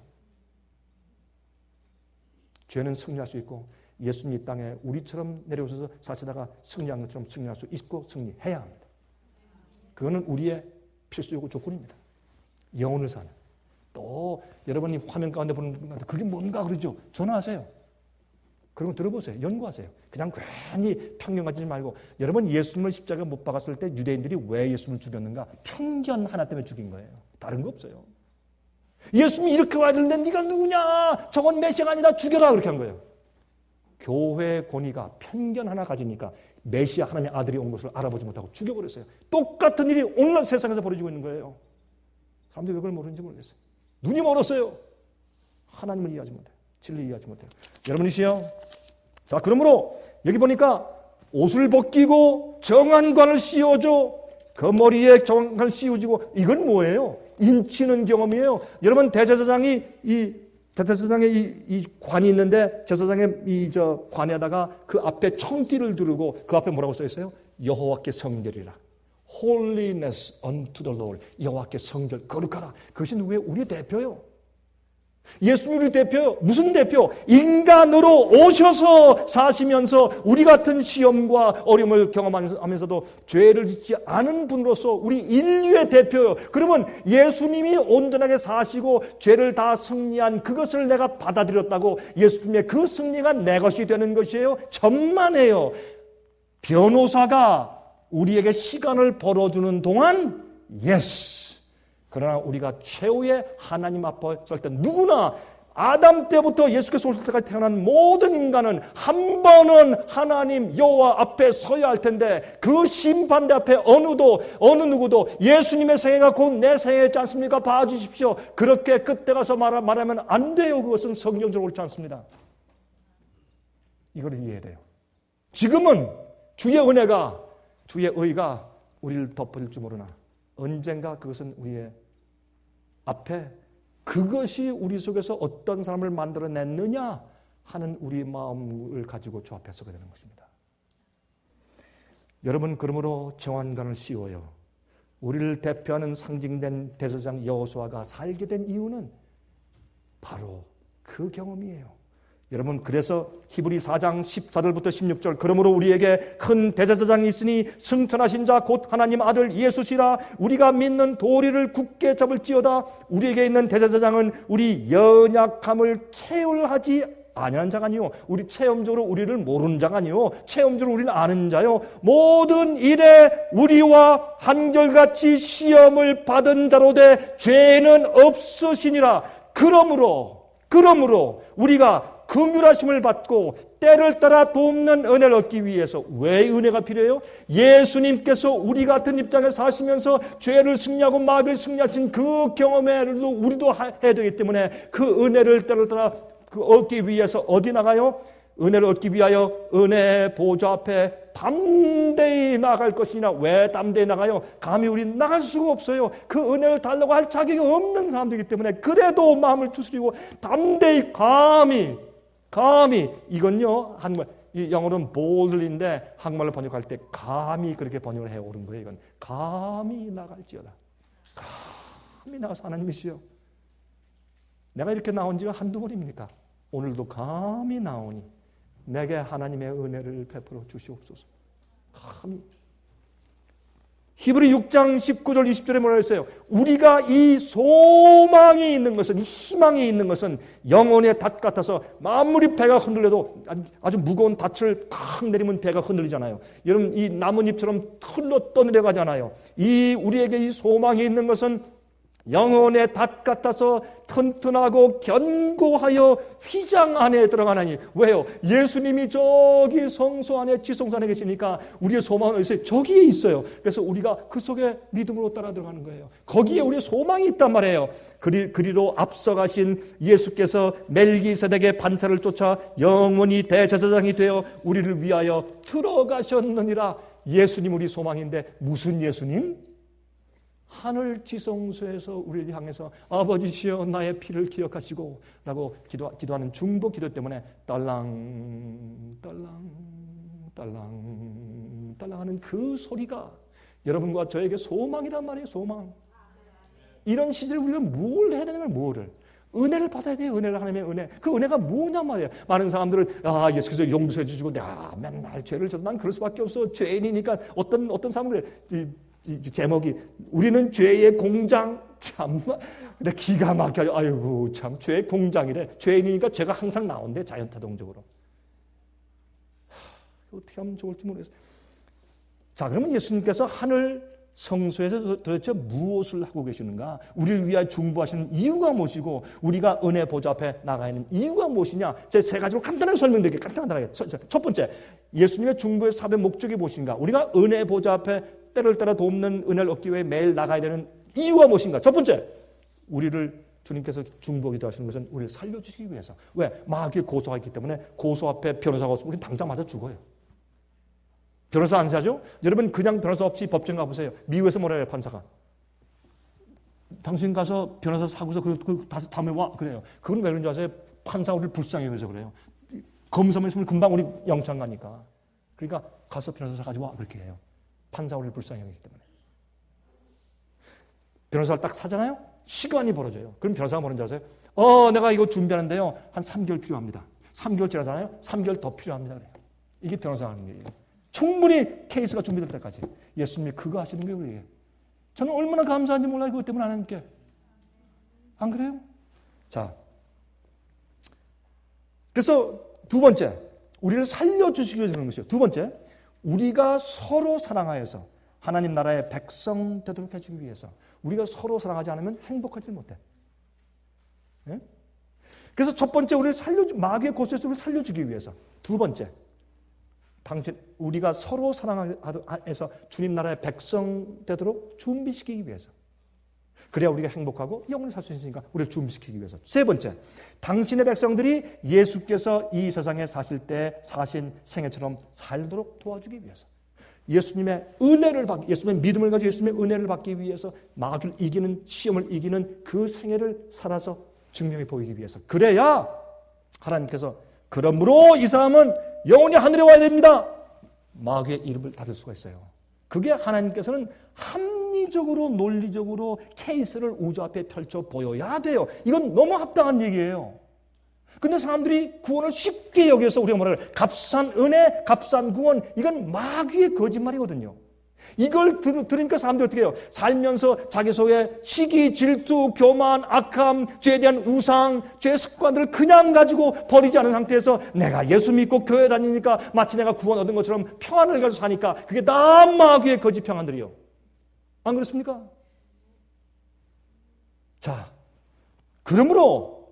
죄는 승리할 수 있고 예수님이 이 땅에 우리처럼 내려오셔서 사시다가 승리한 것처럼 승리할 수 있고 승리해야 합니다. 그거는 우리의 필수 요구 조건입니다. 영혼을 사는. 또 여러분이 화면 가운데 보는 분한테 그게 뭔가 그러죠. 전화하세요. 그러면 들어보세요. 연구하세요. 그냥 괜히 편견 가지지 말고 여러분 예수님을 십자가에 못 박았을 때 유대인들이 왜 예수님을 죽였는가? 편견 하나 때문에 죽인 거예요. 다른 거 없어요. 예수님이 이렇게 와야 되는데 네가 누구냐? 저건 메시아가 아니라 죽여라 그렇게 한 거예요. 교회 권위가 편견 하나 가지니까 메시아 하나님의 아들이 온 것을 알아보지 못하고 죽여버렸어요. 똑같은 일이 오늘 세상에서 벌어지고 있는 거예요. 사람들이 왜 그걸 모르는지 모르겠어요. 눈이 멀었어요. 하나님을 이해하지 못해요. 진리 이해하지 못해요. 여러분이시요. 자, 그러므로 여기 보니까 옷을 벗기고 정한관을 씌워줘. 그 머리에 정한관을 씌우지고 이건 뭐예요? 인치는 경험이에요. 여러분 대제사장이 이 대제사장의 이, 이 관이 있는데 제사장의 이 저 관에다가 그 앞에 청띠를 두르고 그 앞에 뭐라고 써 있어요? 여호와께 성결이라. Holiness unto the Lord. 여호와께 성결 거룩하라. 그것이 누구예요? 우리의 대표요. 예수님 우리 대표요. 무슨 대표? 인간으로 오셔서 사시면서 우리 같은 시험과 어려움을 경험하면서도 죄를 짓지 않은 분으로서 우리 인류의 대표요. 그러면 예수님이 온전하게 사시고 죄를 다 승리한 그것을 내가 받아들였다고 예수님의 그 승리가 내 것이 되는 것이에요? 천만에요. 변호사가 우리에게 시간을 벌어주는 동안 예스. 그러나 우리가 최후의 하나님 앞에 설 때 누구나 아담 때부터 예수께서 오실 때까지 태어난 모든 인간은 한 번은 하나님 여호와 앞에 서야 할 텐데 그 심판대 앞에 어느도 어느 누구도 예수님의 생애가 곧 내 생애였지 않습니까? 봐주십시오. 그렇게 그때 가서 말, 말하면 안 돼요. 그것은 성경적으로 옳지 않습니다. 이걸 이해해야 돼요. 지금은 주의 은혜가 주의 의가 우리를 덮어줄 줄 모르나 언젠가 그것은 우리의 앞에 그것이 우리 속에서 어떤 사람을 만들어냈느냐 하는 우리 마음을 가지고 주 앞에 서게 되는 것입니다. 여러분, 그러므로 정한관을 씌워요. 우리를 대표하는 상징된 대제사장 여호수아가 살게 된 이유는 바로 그 경험이에요. 여러분, 그래서 히브리 사 장 십사 절부터 십육 절 그러므로 우리에게 큰 대제사장이 있으니 승천하신 자 곧 하나님 아들 예수시라. 우리가 믿는 도리를 굳게 잡을지어다. 우리에게 있는 대제사장은 우리 연약함을 체휼하지 아니한 자가 아니요, 우리 체험적으로 우리를 모르는 자가 아니요, 체험적으로 우리를 아는 자요, 모든 일에 우리와 한결같이 시험을 받은 자로 돼 죄는 없으시니라. 그러므로 그러므로 우리가 긍휼하심을 받고 때를 따라 돕는 은혜를 얻기 위해서 왜 은혜가 필요해요? 예수님께서 우리 같은 입장에 사시면서 죄를 승리하고 마귀를 승리하신 그 경험을 우리도 해야 되기 때문에 그 은혜를 때를 따라 얻기 위해서 어디 나가요? 은혜를 얻기 위하여 은혜 보좌 앞에 담대히 나갈 것이냐. 왜 담대히 나가요? 감히 우리 나갈 수가 없어요. 그 은혜를 달라고 할 자격이 없는 사람들이기 때문에 그래도 마음을 추스리고 담대히 감히 감히 감히 한말 이 영어로는 boldly인데 한국말로 번역할 때 감히 그렇게 번역을 해 오른 거예요. 이건 감히 나갈지어다. 감히 나가서 하나님이시여, 내가 이렇게 나온 지가 한두 번입니까? 오늘도 감히 나오니 내게 하나님의 은혜를 베풀어 주시옵소서. 감히. 히브리 육 장 십구 절 이십 절에 뭐라 했어요? 우리가 이 소망이 있는 것은, 이 희망이 있는 것은 영혼의 닷 같아서 아무리 배가 흔들려도 아주 무거운 닷을 탁 내리면 배가 흔들리잖아요. 여러분, 이 나뭇잎처럼 틀로 떠내려가잖아요. 이 우리에게 이 소망이 있는 것은 영혼의 닷 같아서 튼튼하고 견고하여 휘장 안에 들어가나니. 왜요? 예수님이 저기 성소 안에, 지성소 안에 계시니까 우리의 소망은 어디서 저기에 있어요. 그래서 우리가 그 속에 믿음으로 따라 들어가는 거예요. 거기에 우리의 소망이 있단 말이에요. 그리, 그리로 앞서가신 예수께서 멜기세덱의 반차를 쫓아 영원히 대제사장이 되어 우리를 위하여 들어가셨느니라. 예수님 우리 소망인데 무슨 예수님? 하늘 지성소에서 우리를 향해서 아버지시여 나의 피를 기억하시고 라고 기도, 기도하는 중보 기도 때문에 딸랑 딸랑 딸랑 딸랑 하는 그 소리가 여러분과 저에게 소망이란 말이에요. 소망. 이런 시절에 우리가 뭘 해야 되냐면 뭐를 은혜를 받아야 돼요. 은혜를, 하나님의 은혜. 그 은혜가 뭐냔 말이에요. 많은 사람들은 아 예수께서 용서해 주시고 야 맨날 죄를 져도 난 그럴 수밖에 없어. 죄인이니까. 어떤 어떤 사람들이 이, 이 제목이 우리는 죄의 공장. 참나. 근데 기가 막혀요. 아이고 참 죄의 공장이래. 죄인이니까 죄가 항상 나온대. 자연타동적으로. 하, 어떻게 하면 좋을지 모르겠어요. 자, 그러면 예수님께서 하늘 성소에서 도대체 무엇을 하고 계시는가? 우리를 위하여 중보하시는 이유가 무엇이고 우리가 은혜 보좌 앞에 나가 있는 이유가 무엇이냐? 제가 세 가지로 간단하게 설명드릴게요. 간단하게. 첫 번째, 예수님의 중보의 사업의 목적이 무엇인가? 우리가 은혜 보좌 앞에 때를 따라 돕는 은혜를 얻기 위해 매일 나가야 되는 이유가 무엇인가? 첫 번째, 우리를 주님께서 중보기도 하시는 것은 우리를 살려주시기 위해서. 왜? 마귀의 고소가 있기 때문에 고소 앞에 변호사가 없으면 우리는 당장 맞아 죽어요. 변호사 안 사죠? 여러분 그냥 변호사 없이 법정 가보세요. 미국에서 뭐라 해요 판사가? 당신 가서 변호사 사고서 그, 그 다음에 와 그래요. 그건 왜 그런 줄 아세요? 판사 우리를 불쌍히 여겨서 그래요. 검사만 있으면 금방 우리 영장 가니까. 그러니까 가서 변호사 가지고 와 그렇게 해요. 판사 우리를 불쌍히 여기기 때문에. 변호사를 딱 사잖아요? 시간이 벌어져요. 그럼 변호사가 뭐라는 줄 아세요? 어, 내가 이거 준비하는데요. 한 삼 개월 필요합니다. 삼 개월 지나잖아요. 삼 개월 더 필요합니다. 그래요. 이게 변호사가 하는 거예요. 충분히 케이스가 준비될 때까지. 예수님이 그거 하시는 거예요, 우리에게. 저는 얼마나 감사한지 몰라요. 그것 때문에 하나님께. 안 그래요? 자. 그래서 두 번째, 우리를 살려주시기 위해서 그런 것이요. 두 번째, 우리가 서로 사랑하여서 하나님 나라의 백성 되도록 해주기 위해서. 우리가 서로 사랑하지 않으면 행복하지 못해. 네? 그래서 첫 번째, 우리를 살려주, 마귀의 고소에서 우리를 살려주기 위해서. 두 번째, 당신, 우리가 서로 사랑해서 주님 나라의 백성 되도록 준비시키기 위해서. 그래야 우리가 행복하고 영원히 살 수 있으니까 우리를 준비시키기 위해서. 세 번째, 당신의 백성들이 예수께서 이 세상에 사실 때 사신 생애처럼 살도록 도와주기 위해서. 예수님의 은혜를 받기, 예수님의 믿음을 가지고 예수님의 은혜를 받기 위해서 마귀를 이기는, 시험을 이기는 그 생애를 살아서 증명해 보이기 위해서. 그래야 하나님께서 그러므로 이 사람은 영원히 하늘에 와야 됩니다. 마귀의 이름을 닫을 수가 있어요. 그게 하나님께서는 합리적으로 논리적으로 케이스를 우주 앞에 펼쳐 보여야 돼요. 이건 너무 합당한 얘기예요. 근데 사람들이 구원을 쉽게 여겨서 우리가 뭐라 그래요? 값싼 은혜, 값싼 구원. 이건 마귀의 거짓말이거든요. 이걸 들, 들으니까 사람들이 어떻게 해요? 살면서 자기 속에 시기, 질투, 교만, 악함, 죄에 대한 우상, 죄의 습관들을 그냥 가지고 버리지 않은 상태에서 내가 예수 믿고 교회 다니니까 마치 내가 구원 얻은 것처럼 평안을 가지고 사니까 그게 다 마귀의 거짓 평안들이요. 안 그렇습니까? 자, 그러므로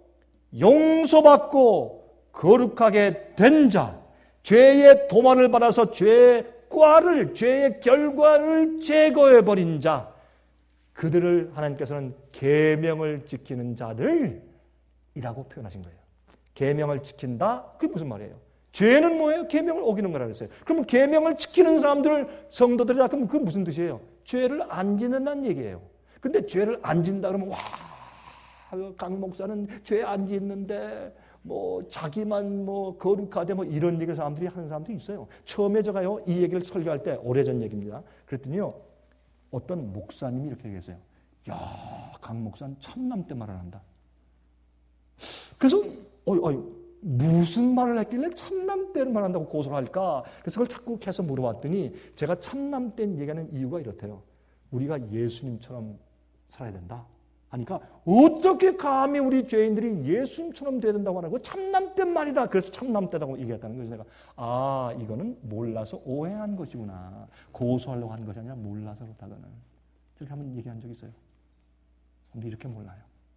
용서받고 거룩하게 된 자, 죄의 도만을 받아서 죄의 과를, 죄의 결과를 제거해버린 자, 그들을 하나님께서는 계명을 지키는 자들이라고 표현하신 거예요. 계명을 지킨다? 그게 무슨 말이에요? 죄는 뭐예요? 계명을 어기는 거라 그랬어요. 그러면 계명을 지키는 사람들을 성도들이라 그러면 그게 무슨 뜻이에요? 죄를 안 짓는다는 얘기예요. 근데 죄를 안 짓는다 그러면 와, 강 목사는 죄 안 짓는데 뭐 자기만 뭐 거룩하대 뭐 이런 얘기를 사람들이 하는 사람들이 있어요. 처음에 제가요 이 얘기를 설교할 때 오래전 얘기입니다. 그랬더니요 어떤 목사님이 이렇게 얘기했어요. 야, 강 목사는 참남 때 말을 한다. 그래서 어, 어, 무슨 말을 했길래 참남 때를 말한다고 고소를 할까? 그래서 그걸 자꾸 계속 물어봤더니 제가 참남 때 얘기하는 이유가 이렇대요. 우리가 예수님처럼 살아야 된다. 하니까 어떻게 감히 우리 죄인들이 예수님처럼 돼야 된다고 하는 거 참남된 말이다. 그래서 참남되다고 얘기했다는 거예요. 내가 아 이거는 몰라서 오해한 것이구나. 고소하려고 한 것이 아니라 몰라서 그렇다고는. 이렇게 한번 얘기한 적이 있어요. 근데 이렇게 몰라요.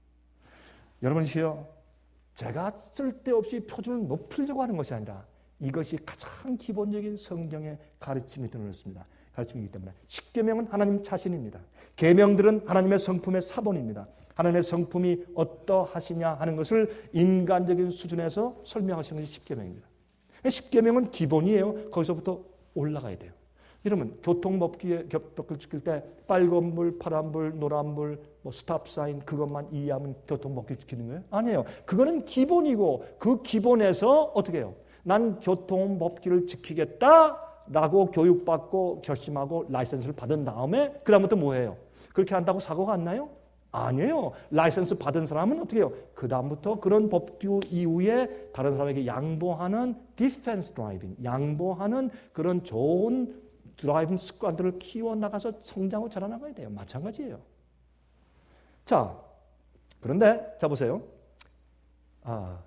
여러분이시여 제가 쓸데없이 표준을 높이려고 하는 것이 아니라 이것이 가장 기본적인 성경의 가르침이 들어있습니다. 가르침이기 때문에 십계명은 하나님 자신입니다. 계명들은 하나님의 성품의 사본입니다. 하나님의 성품이 어떠하시냐 하는 것을 인간적인 수준에서 설명하시는 것이 십계명입니다. 십계명은 기본이에요. 거기서부터 올라가야 돼요. 이러면 교통법규에 법규를 지킬 때 빨간불, 파란불, 노란불, 뭐 스탑 사인 그것만 이해하면 교통법규 지키는 거예요? 아니에요. 그거는 기본이고 그 기본에서 어떻게 해요? 난 교통법규를 지키겠다. 라고 교육받고 결심하고 라이센스를 받은 다음에 그 다음부터 뭐 해요? 그렇게 한다고 사고가 안 나요? 아니에요. 라이센스 받은 사람은 어떻게 해요? 그 다음부터 그런 법규 이후에 다른 사람에게 양보하는 디펜스 드라이빙, 양보하는 그런 좋은 드라이빙 습관들을 키워나가서 성장하고 자라나가야 돼요. 마찬가지예요. 자, 그런데 자 보세요. 아...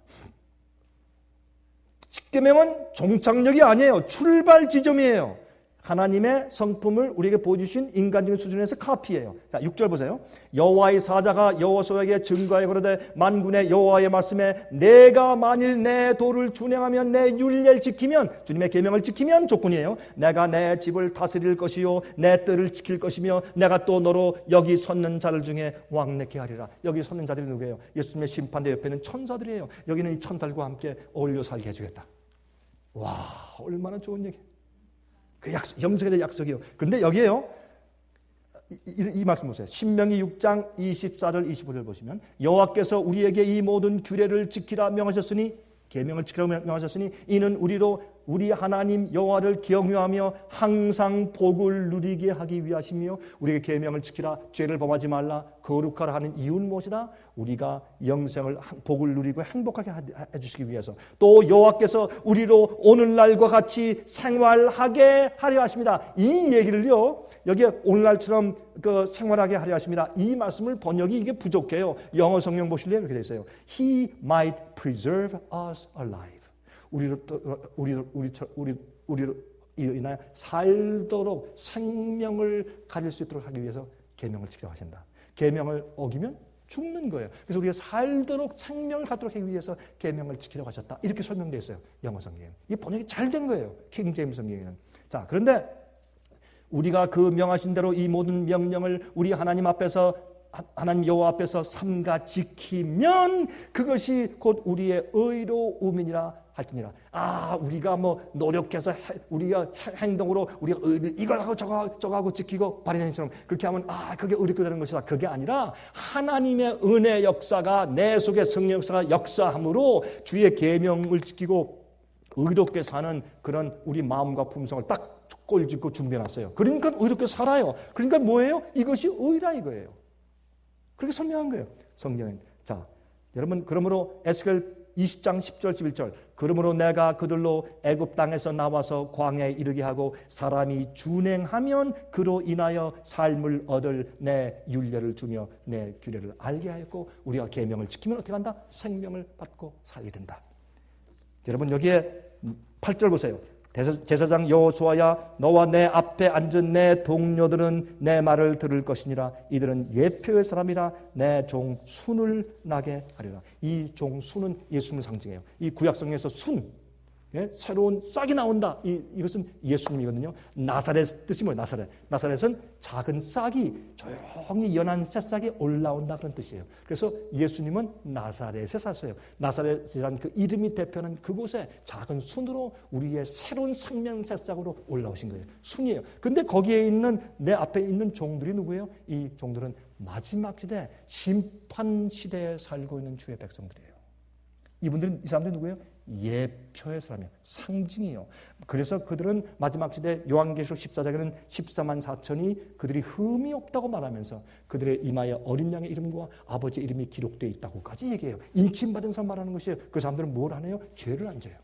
십계명은 종착역이 아니에요. 출발 지점이에요. 하나님의 성품을 우리에게 보여주신 인간적인 수준에서 카피예요. 자, 육 절 보세요. 여호와의 사자가 여호수아에게 증거하여 그러되 만군의 여호와의 말씀에 내가 만일 내 도를 준행하면 내 율례를 지키면 주님의 계명을 지키면 조건이에요. 내가 내 집을 다스릴 것이요 내 뜰을 지킬 것이며 내가 또 너로 여기 섰는 자들 중에 왕래케 하리라. 여기 섰는 자들이 누구예요? 예수님의 심판대 옆에 있는 천사들이에요. 여기는 이 천사들과 함께 어울려 살게 해주겠다. 와, 얼마나 좋은 얘기. 그 약속, 영생에 대한 약속이에요. 그런데 여기에요. 이, 이, 이 말씀 보세요. 신명기 육 장 이십사 절 이십오 절 보시면 여호와께서 우리에게 이 모든 규례를 지키라 명하셨으니 계명을 지키라고 명하셨으니 이는 우리로 우리 하나님 여호와를 경외하며 항상 복을 누리게 하기 위하시며 우리에게 계명을 지키라 죄를 범하지 말라 거룩하라 하는 이유는 무엇이다? 우리가 영생을 복을 누리고 행복하게 해주시기 위해서 또 여호와께서 우리로 오늘날과 같이 생활하게 하려 하십니다. 이 얘기를요 여기에 오늘날처럼 그 생활하게 하려 하십니다. 이 말씀을 번역이 이게 부족해요. 영어 성경 보실래요? 이렇게 돼 있어요. He might preserve us alive. 우리로 우리 우리 우리 우리로 인하여 살도록 생명을 가질 수 있도록 하기 위해서 계명을 지키라고 하신다. 계명을 어기면 죽는 거예요. 그래서 우리가 살도록 생명을 갖도록 하기 위해서 계명을 지키라고 하셨다. 이렇게 설명되어 있어요. 영어 성경에는. 이 번역이 잘 된 거예요. 킹 제임스 성경에는. 자, 그런데 우리가 그 명하신 대로 이 모든 명령을 우리 하나님 앞에서 하나님 여호와 앞에서 삼가 지키면 그것이 곧 우리의 의로움이니라 할지니라. 아, 우리가 뭐 노력해서 해, 우리가 행동으로 우리가 의를 이걸 하고 저거 저거 하고 지키고 바리새인처럼 그렇게 하면 아, 그게 의롭게 되는 것이다. 그게 아니라 하나님의 은혜 역사가 내 속에 성령 역사가 역사함으로 주의 계명을 지키고 의롭게 사는 그런 우리 마음과 품성을 딱 꼴짓고 준비해놨어요. 그러니까 의롭게 살아요. 그러니까 뭐예요? 이것이 의라 이거예요. 그렇게 설명한 거예요. 성경은. 자, 여러분 그러므로 에스겔 이십 장 십 절 십일 절 그러므로 내가 그들로 애굽 땅에서 나와서 광야에 이르게 하고 사람이 준행하면 그로 인하여 삶을 얻을 내 율례를 주며 내 규례를 알게 하였고 우리가 계명을 지키면 어떻게 한다? 생명을 받고 살게 된다. 여러분 여기에 팔 절 보세요. 제사장 여호수아야 너와 내 앞에 앉은 내 동료들은 내 말을 들을 것이니라. 이들은 예표의 사람이라 내 종 순을 나게 하리라. 이 종 순은 예수님을 상징해요. 이 구약성경에서 순, 예? 새로운 싹이 나온다. 이, 이것은 예수님이거든요. 나사렛 뜻이 뭐예요? 나사렛. 나사렛은 작은 싹이 조용히 연한 새싹이 올라온다 그런 뜻이에요. 그래서 예수님은 나사렛에 사셨어요. 나사렛이라는 그 이름이 대표하는 그곳에 작은 순으로 우리의 새로운 생명 새싹으로 올라오신 거예요. 순이에요. 근데 거기에 있는 내 앞에 있는 종들이 누구예요? 이 종들은 마지막 시대 심판 시대에 살고 있는 주의 백성들이에요. 이분들은 이 사람들이 누구예요? 예표의 사람이에요. 상징이에요. 그래서 그들은 마지막 시대 요한계시록 십사 장에는 십사만 사천이 그들이 흠이 없다고 말하면서 그들의 이마에 어린 양의 이름과 아버지의 이름이 기록되어 있다고까지 얘기해요. 인침받은 사람 말하는 것이에요. 그 사람들은 뭘 하네요? 죄를 안 져요.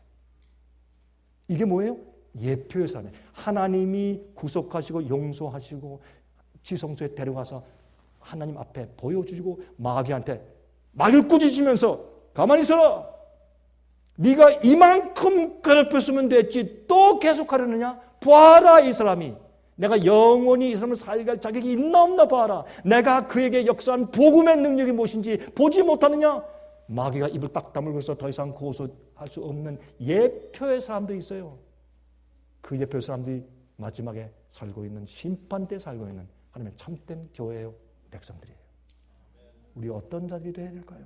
이게 뭐예요? 예표의 사람이에요. 하나님이 구속하시고 용서하시고 지성소에 데려가서 하나님 앞에 보여주시고 마귀한테 마귀를 꾸짖으면서 가만히 있어라. 네가 이만큼 괴롭혔으면 됐지 또 계속하려느냐? 봐라 이 사람이. 내가 영원히 이 사람을 살게 할 자격이 있나 없나 봐라. 내가 그에게 역사한 복음의 능력이 무엇인지 보지 못하느냐? 마귀가 입을 딱 다물고 있어 더 이상 고소할 수 없는 예표의 사람들이 있어요. 그 예표의 사람들이 마지막에 살고 있는 심판대에 살고 있는 하나님의 참된 교회의 백성들이에요. 우리 어떤 자들이 되어야 될까요?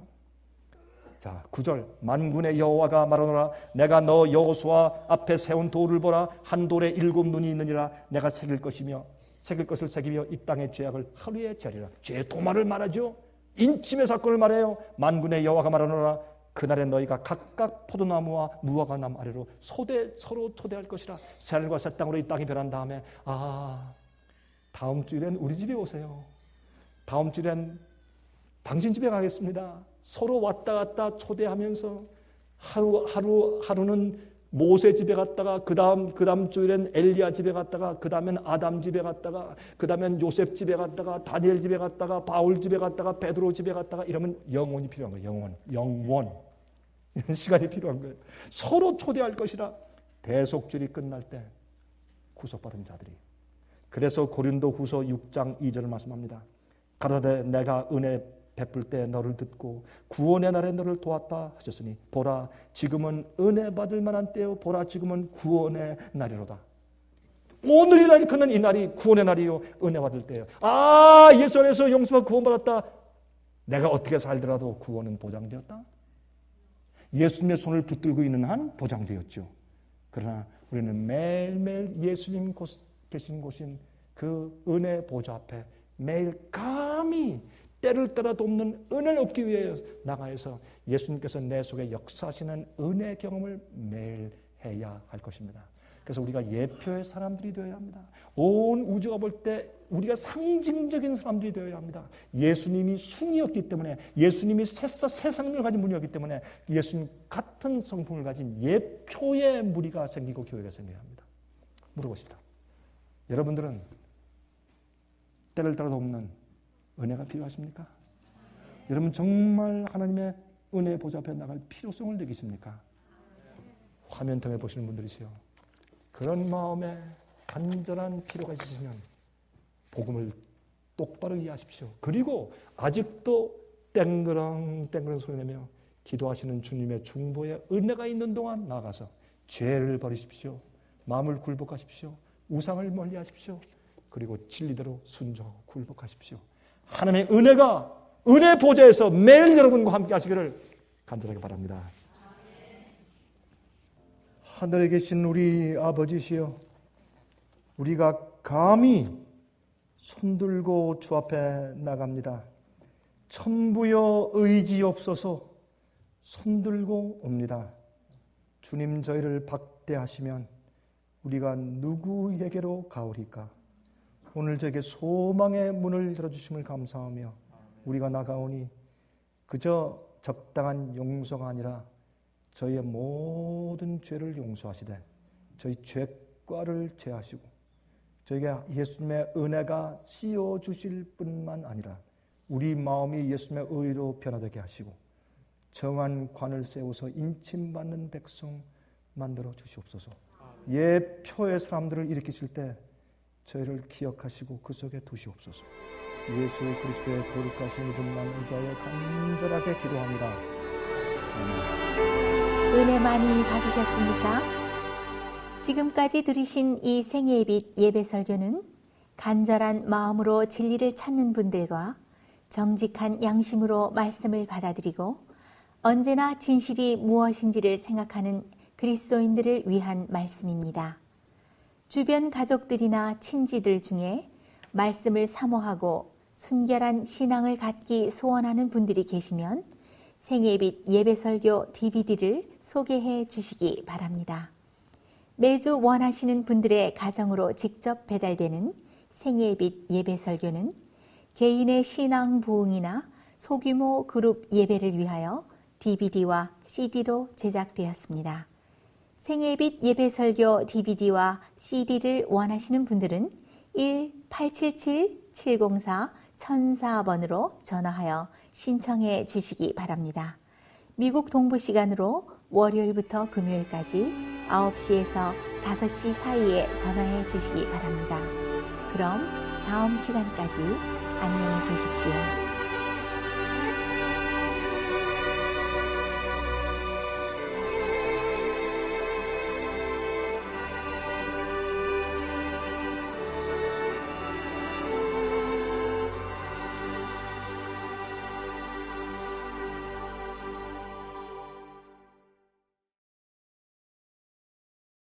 자, 구 절 만군의 여호와가 말하노라 내가 너 여호수아 앞에 세운 돌을 보라 한 돌에 일곱 눈이 있느니라 내가 새길 것이며 새길 것을 새기며 이 땅의 죄악을 하루에 제하리라. 죄의 도마를 말하죠. 인침의 사건을 말해요. 만군의 여호와가 말하노라 그날에 너희가 각각 포도나무와 무화과나무 아래로 소대 서로 초대할 것이라. 새하늘과 새 땅으로 이 땅이 변한 다음에 아 다음 주일엔 우리 집에 오세요. 다음 주일엔 당신 집에 가겠습니다. 서로 왔다 갔다 초대하면서 하루 하루 하루는 모세 집에 갔다가 그 다음 그 다음 주일엔 엘리야 집에 갔다가 그 다음엔 아담 집에 갔다가 그 다음엔 요셉 집에 갔다가 다니엘 집에 갔다가 바울 집에 갔다가 베드로 집에 갔다가 이러면 영원이 필요한 거예요. 영원 영원 시간이 필요한 거예요. 서로 초대할 것이라. 대속줄이 끝날 때 구속받은 자들이. 그래서 고린도후서 육 장 이 절을 말씀합니다. 가라사대 내가 은혜 베풀 때 너를 듣고 구원의 날에 너를 도왔다 하셨으니 보라 지금은 은혜 받을 만한 때요 보라 지금은 구원의 날이로다. 오늘이라 일컫는 이 날이 구원의 날이요 은혜 받을 때요. 아 예수 안에서 용서받고 구원받았다. 내가 어떻게 살더라도 구원은 보장되었다. 예수님의 손을 붙들고 있는 한 보장되었죠. 그러나 우리는 매일매일 예수님 계신 곳인 그 은혜 보좌 앞에 매일 감히 때를 따라 돕는 은혜를 얻기 위해 나가서 예수님께서 내 속에 역사하시는 은혜 경험을 매일 해야 할 것입니다. 그래서 우리가 예표의 사람들이 되어야 합니다. 온 우주가 볼 때 우리가 상징적인 사람들이 되어야 합니다. 예수님이 순이었기 때문에, 예수님이 새사 새 생명을 가진 분이었기 때문에 예수님 같은 성품을 가진 예표의 무리가 생기고 교회가 생겨야 합니다. 물어보십시다. 여러분들은 때를 따라서 없는 은혜가 필요하십니까? 여러분 정말 하나님의 은혜 보좌 앞에 나갈 필요성을 느끼십니까? 화면 통해 보시는 분들이시요, 그런 마음에 간절한 필요가 있으시면 복음을 똑바로 이해하십시오. 그리고 아직도 땡그렁 땡그렁 소리 내며 기도하시는 주님의 중보에 은혜가 있는 동안 나가서 죄를 버리십시오. 마음을 굴복하십시오. 우상을 멀리하십시오. 그리고 진리대로 순종하고 굴복하십시오. 하나님의 은혜가 은혜 보좌에서 매일 여러분과 함께 하시기를 간절하게 바랍니다. 하늘에 계신 우리 아버지시여, 우리가 감히 손들고 주 앞에 나갑니다. 천부여 의지없어서 손들고 옵니다. 주님, 저희를 박대하시면 우리가 누구에게로 가오리까? 오늘 저에게 소망의 문을 열어주심을 감사하며 우리가 나가오니 그저 적당한 용서가 아니라 저희의 모든 죄를 용서하시되 저희 죄과를 제하시고 저에게 예수님의 은혜가 씌워주실 뿐만 아니라 우리 마음이 예수님의 의로 변화되게 하시고 정한 관을 세워서 인침받는 백성 만들어 주시옵소서. 예표의 사람들을 일으키실 때 저희를 기억하시고 그 속에 두시옵소서. 예수 그리스도의 거룩하신 이름만 의지하여 간절하게 기도합니다. 아멘. 은혜 많이 받으셨습니까? 지금까지 들으신 이 생예빛 예배 설교는 간절한 마음으로 진리를 찾는 분들과 정직한 양심으로 말씀을 받아들이고 언제나 진실이 무엇인지를 생각하는 그리스도인들을 위한 말씀입니다. 주변 가족들이나 친지들 중에 말씀을 사모하고 순결한 신앙을 갖기 소원하는 분들이 계시면 생예빛 예배설교 디비디를 소개해 주시기 바랍니다. 매주 원하시는 분들의 가정으로 직접 배달되는 생예빛 예배설교는 개인의 신앙 부흥이나 소규모 그룹 예배를 위하여 디비디와 씨디로 제작되었습니다. 생예빛 예배설교 디비디와 씨디를 원하시는 분들은 일 팔칠칠 칠공사 천사 번으로 전화하여 신청해 주시기 바랍니다. 미국 동부 시간으로 월요일부터 금요일까지 아홉 시에서 다섯 시 사이에 전화해 주시기 바랍니다. 그럼 다음 시간까지 안녕히 계십시오.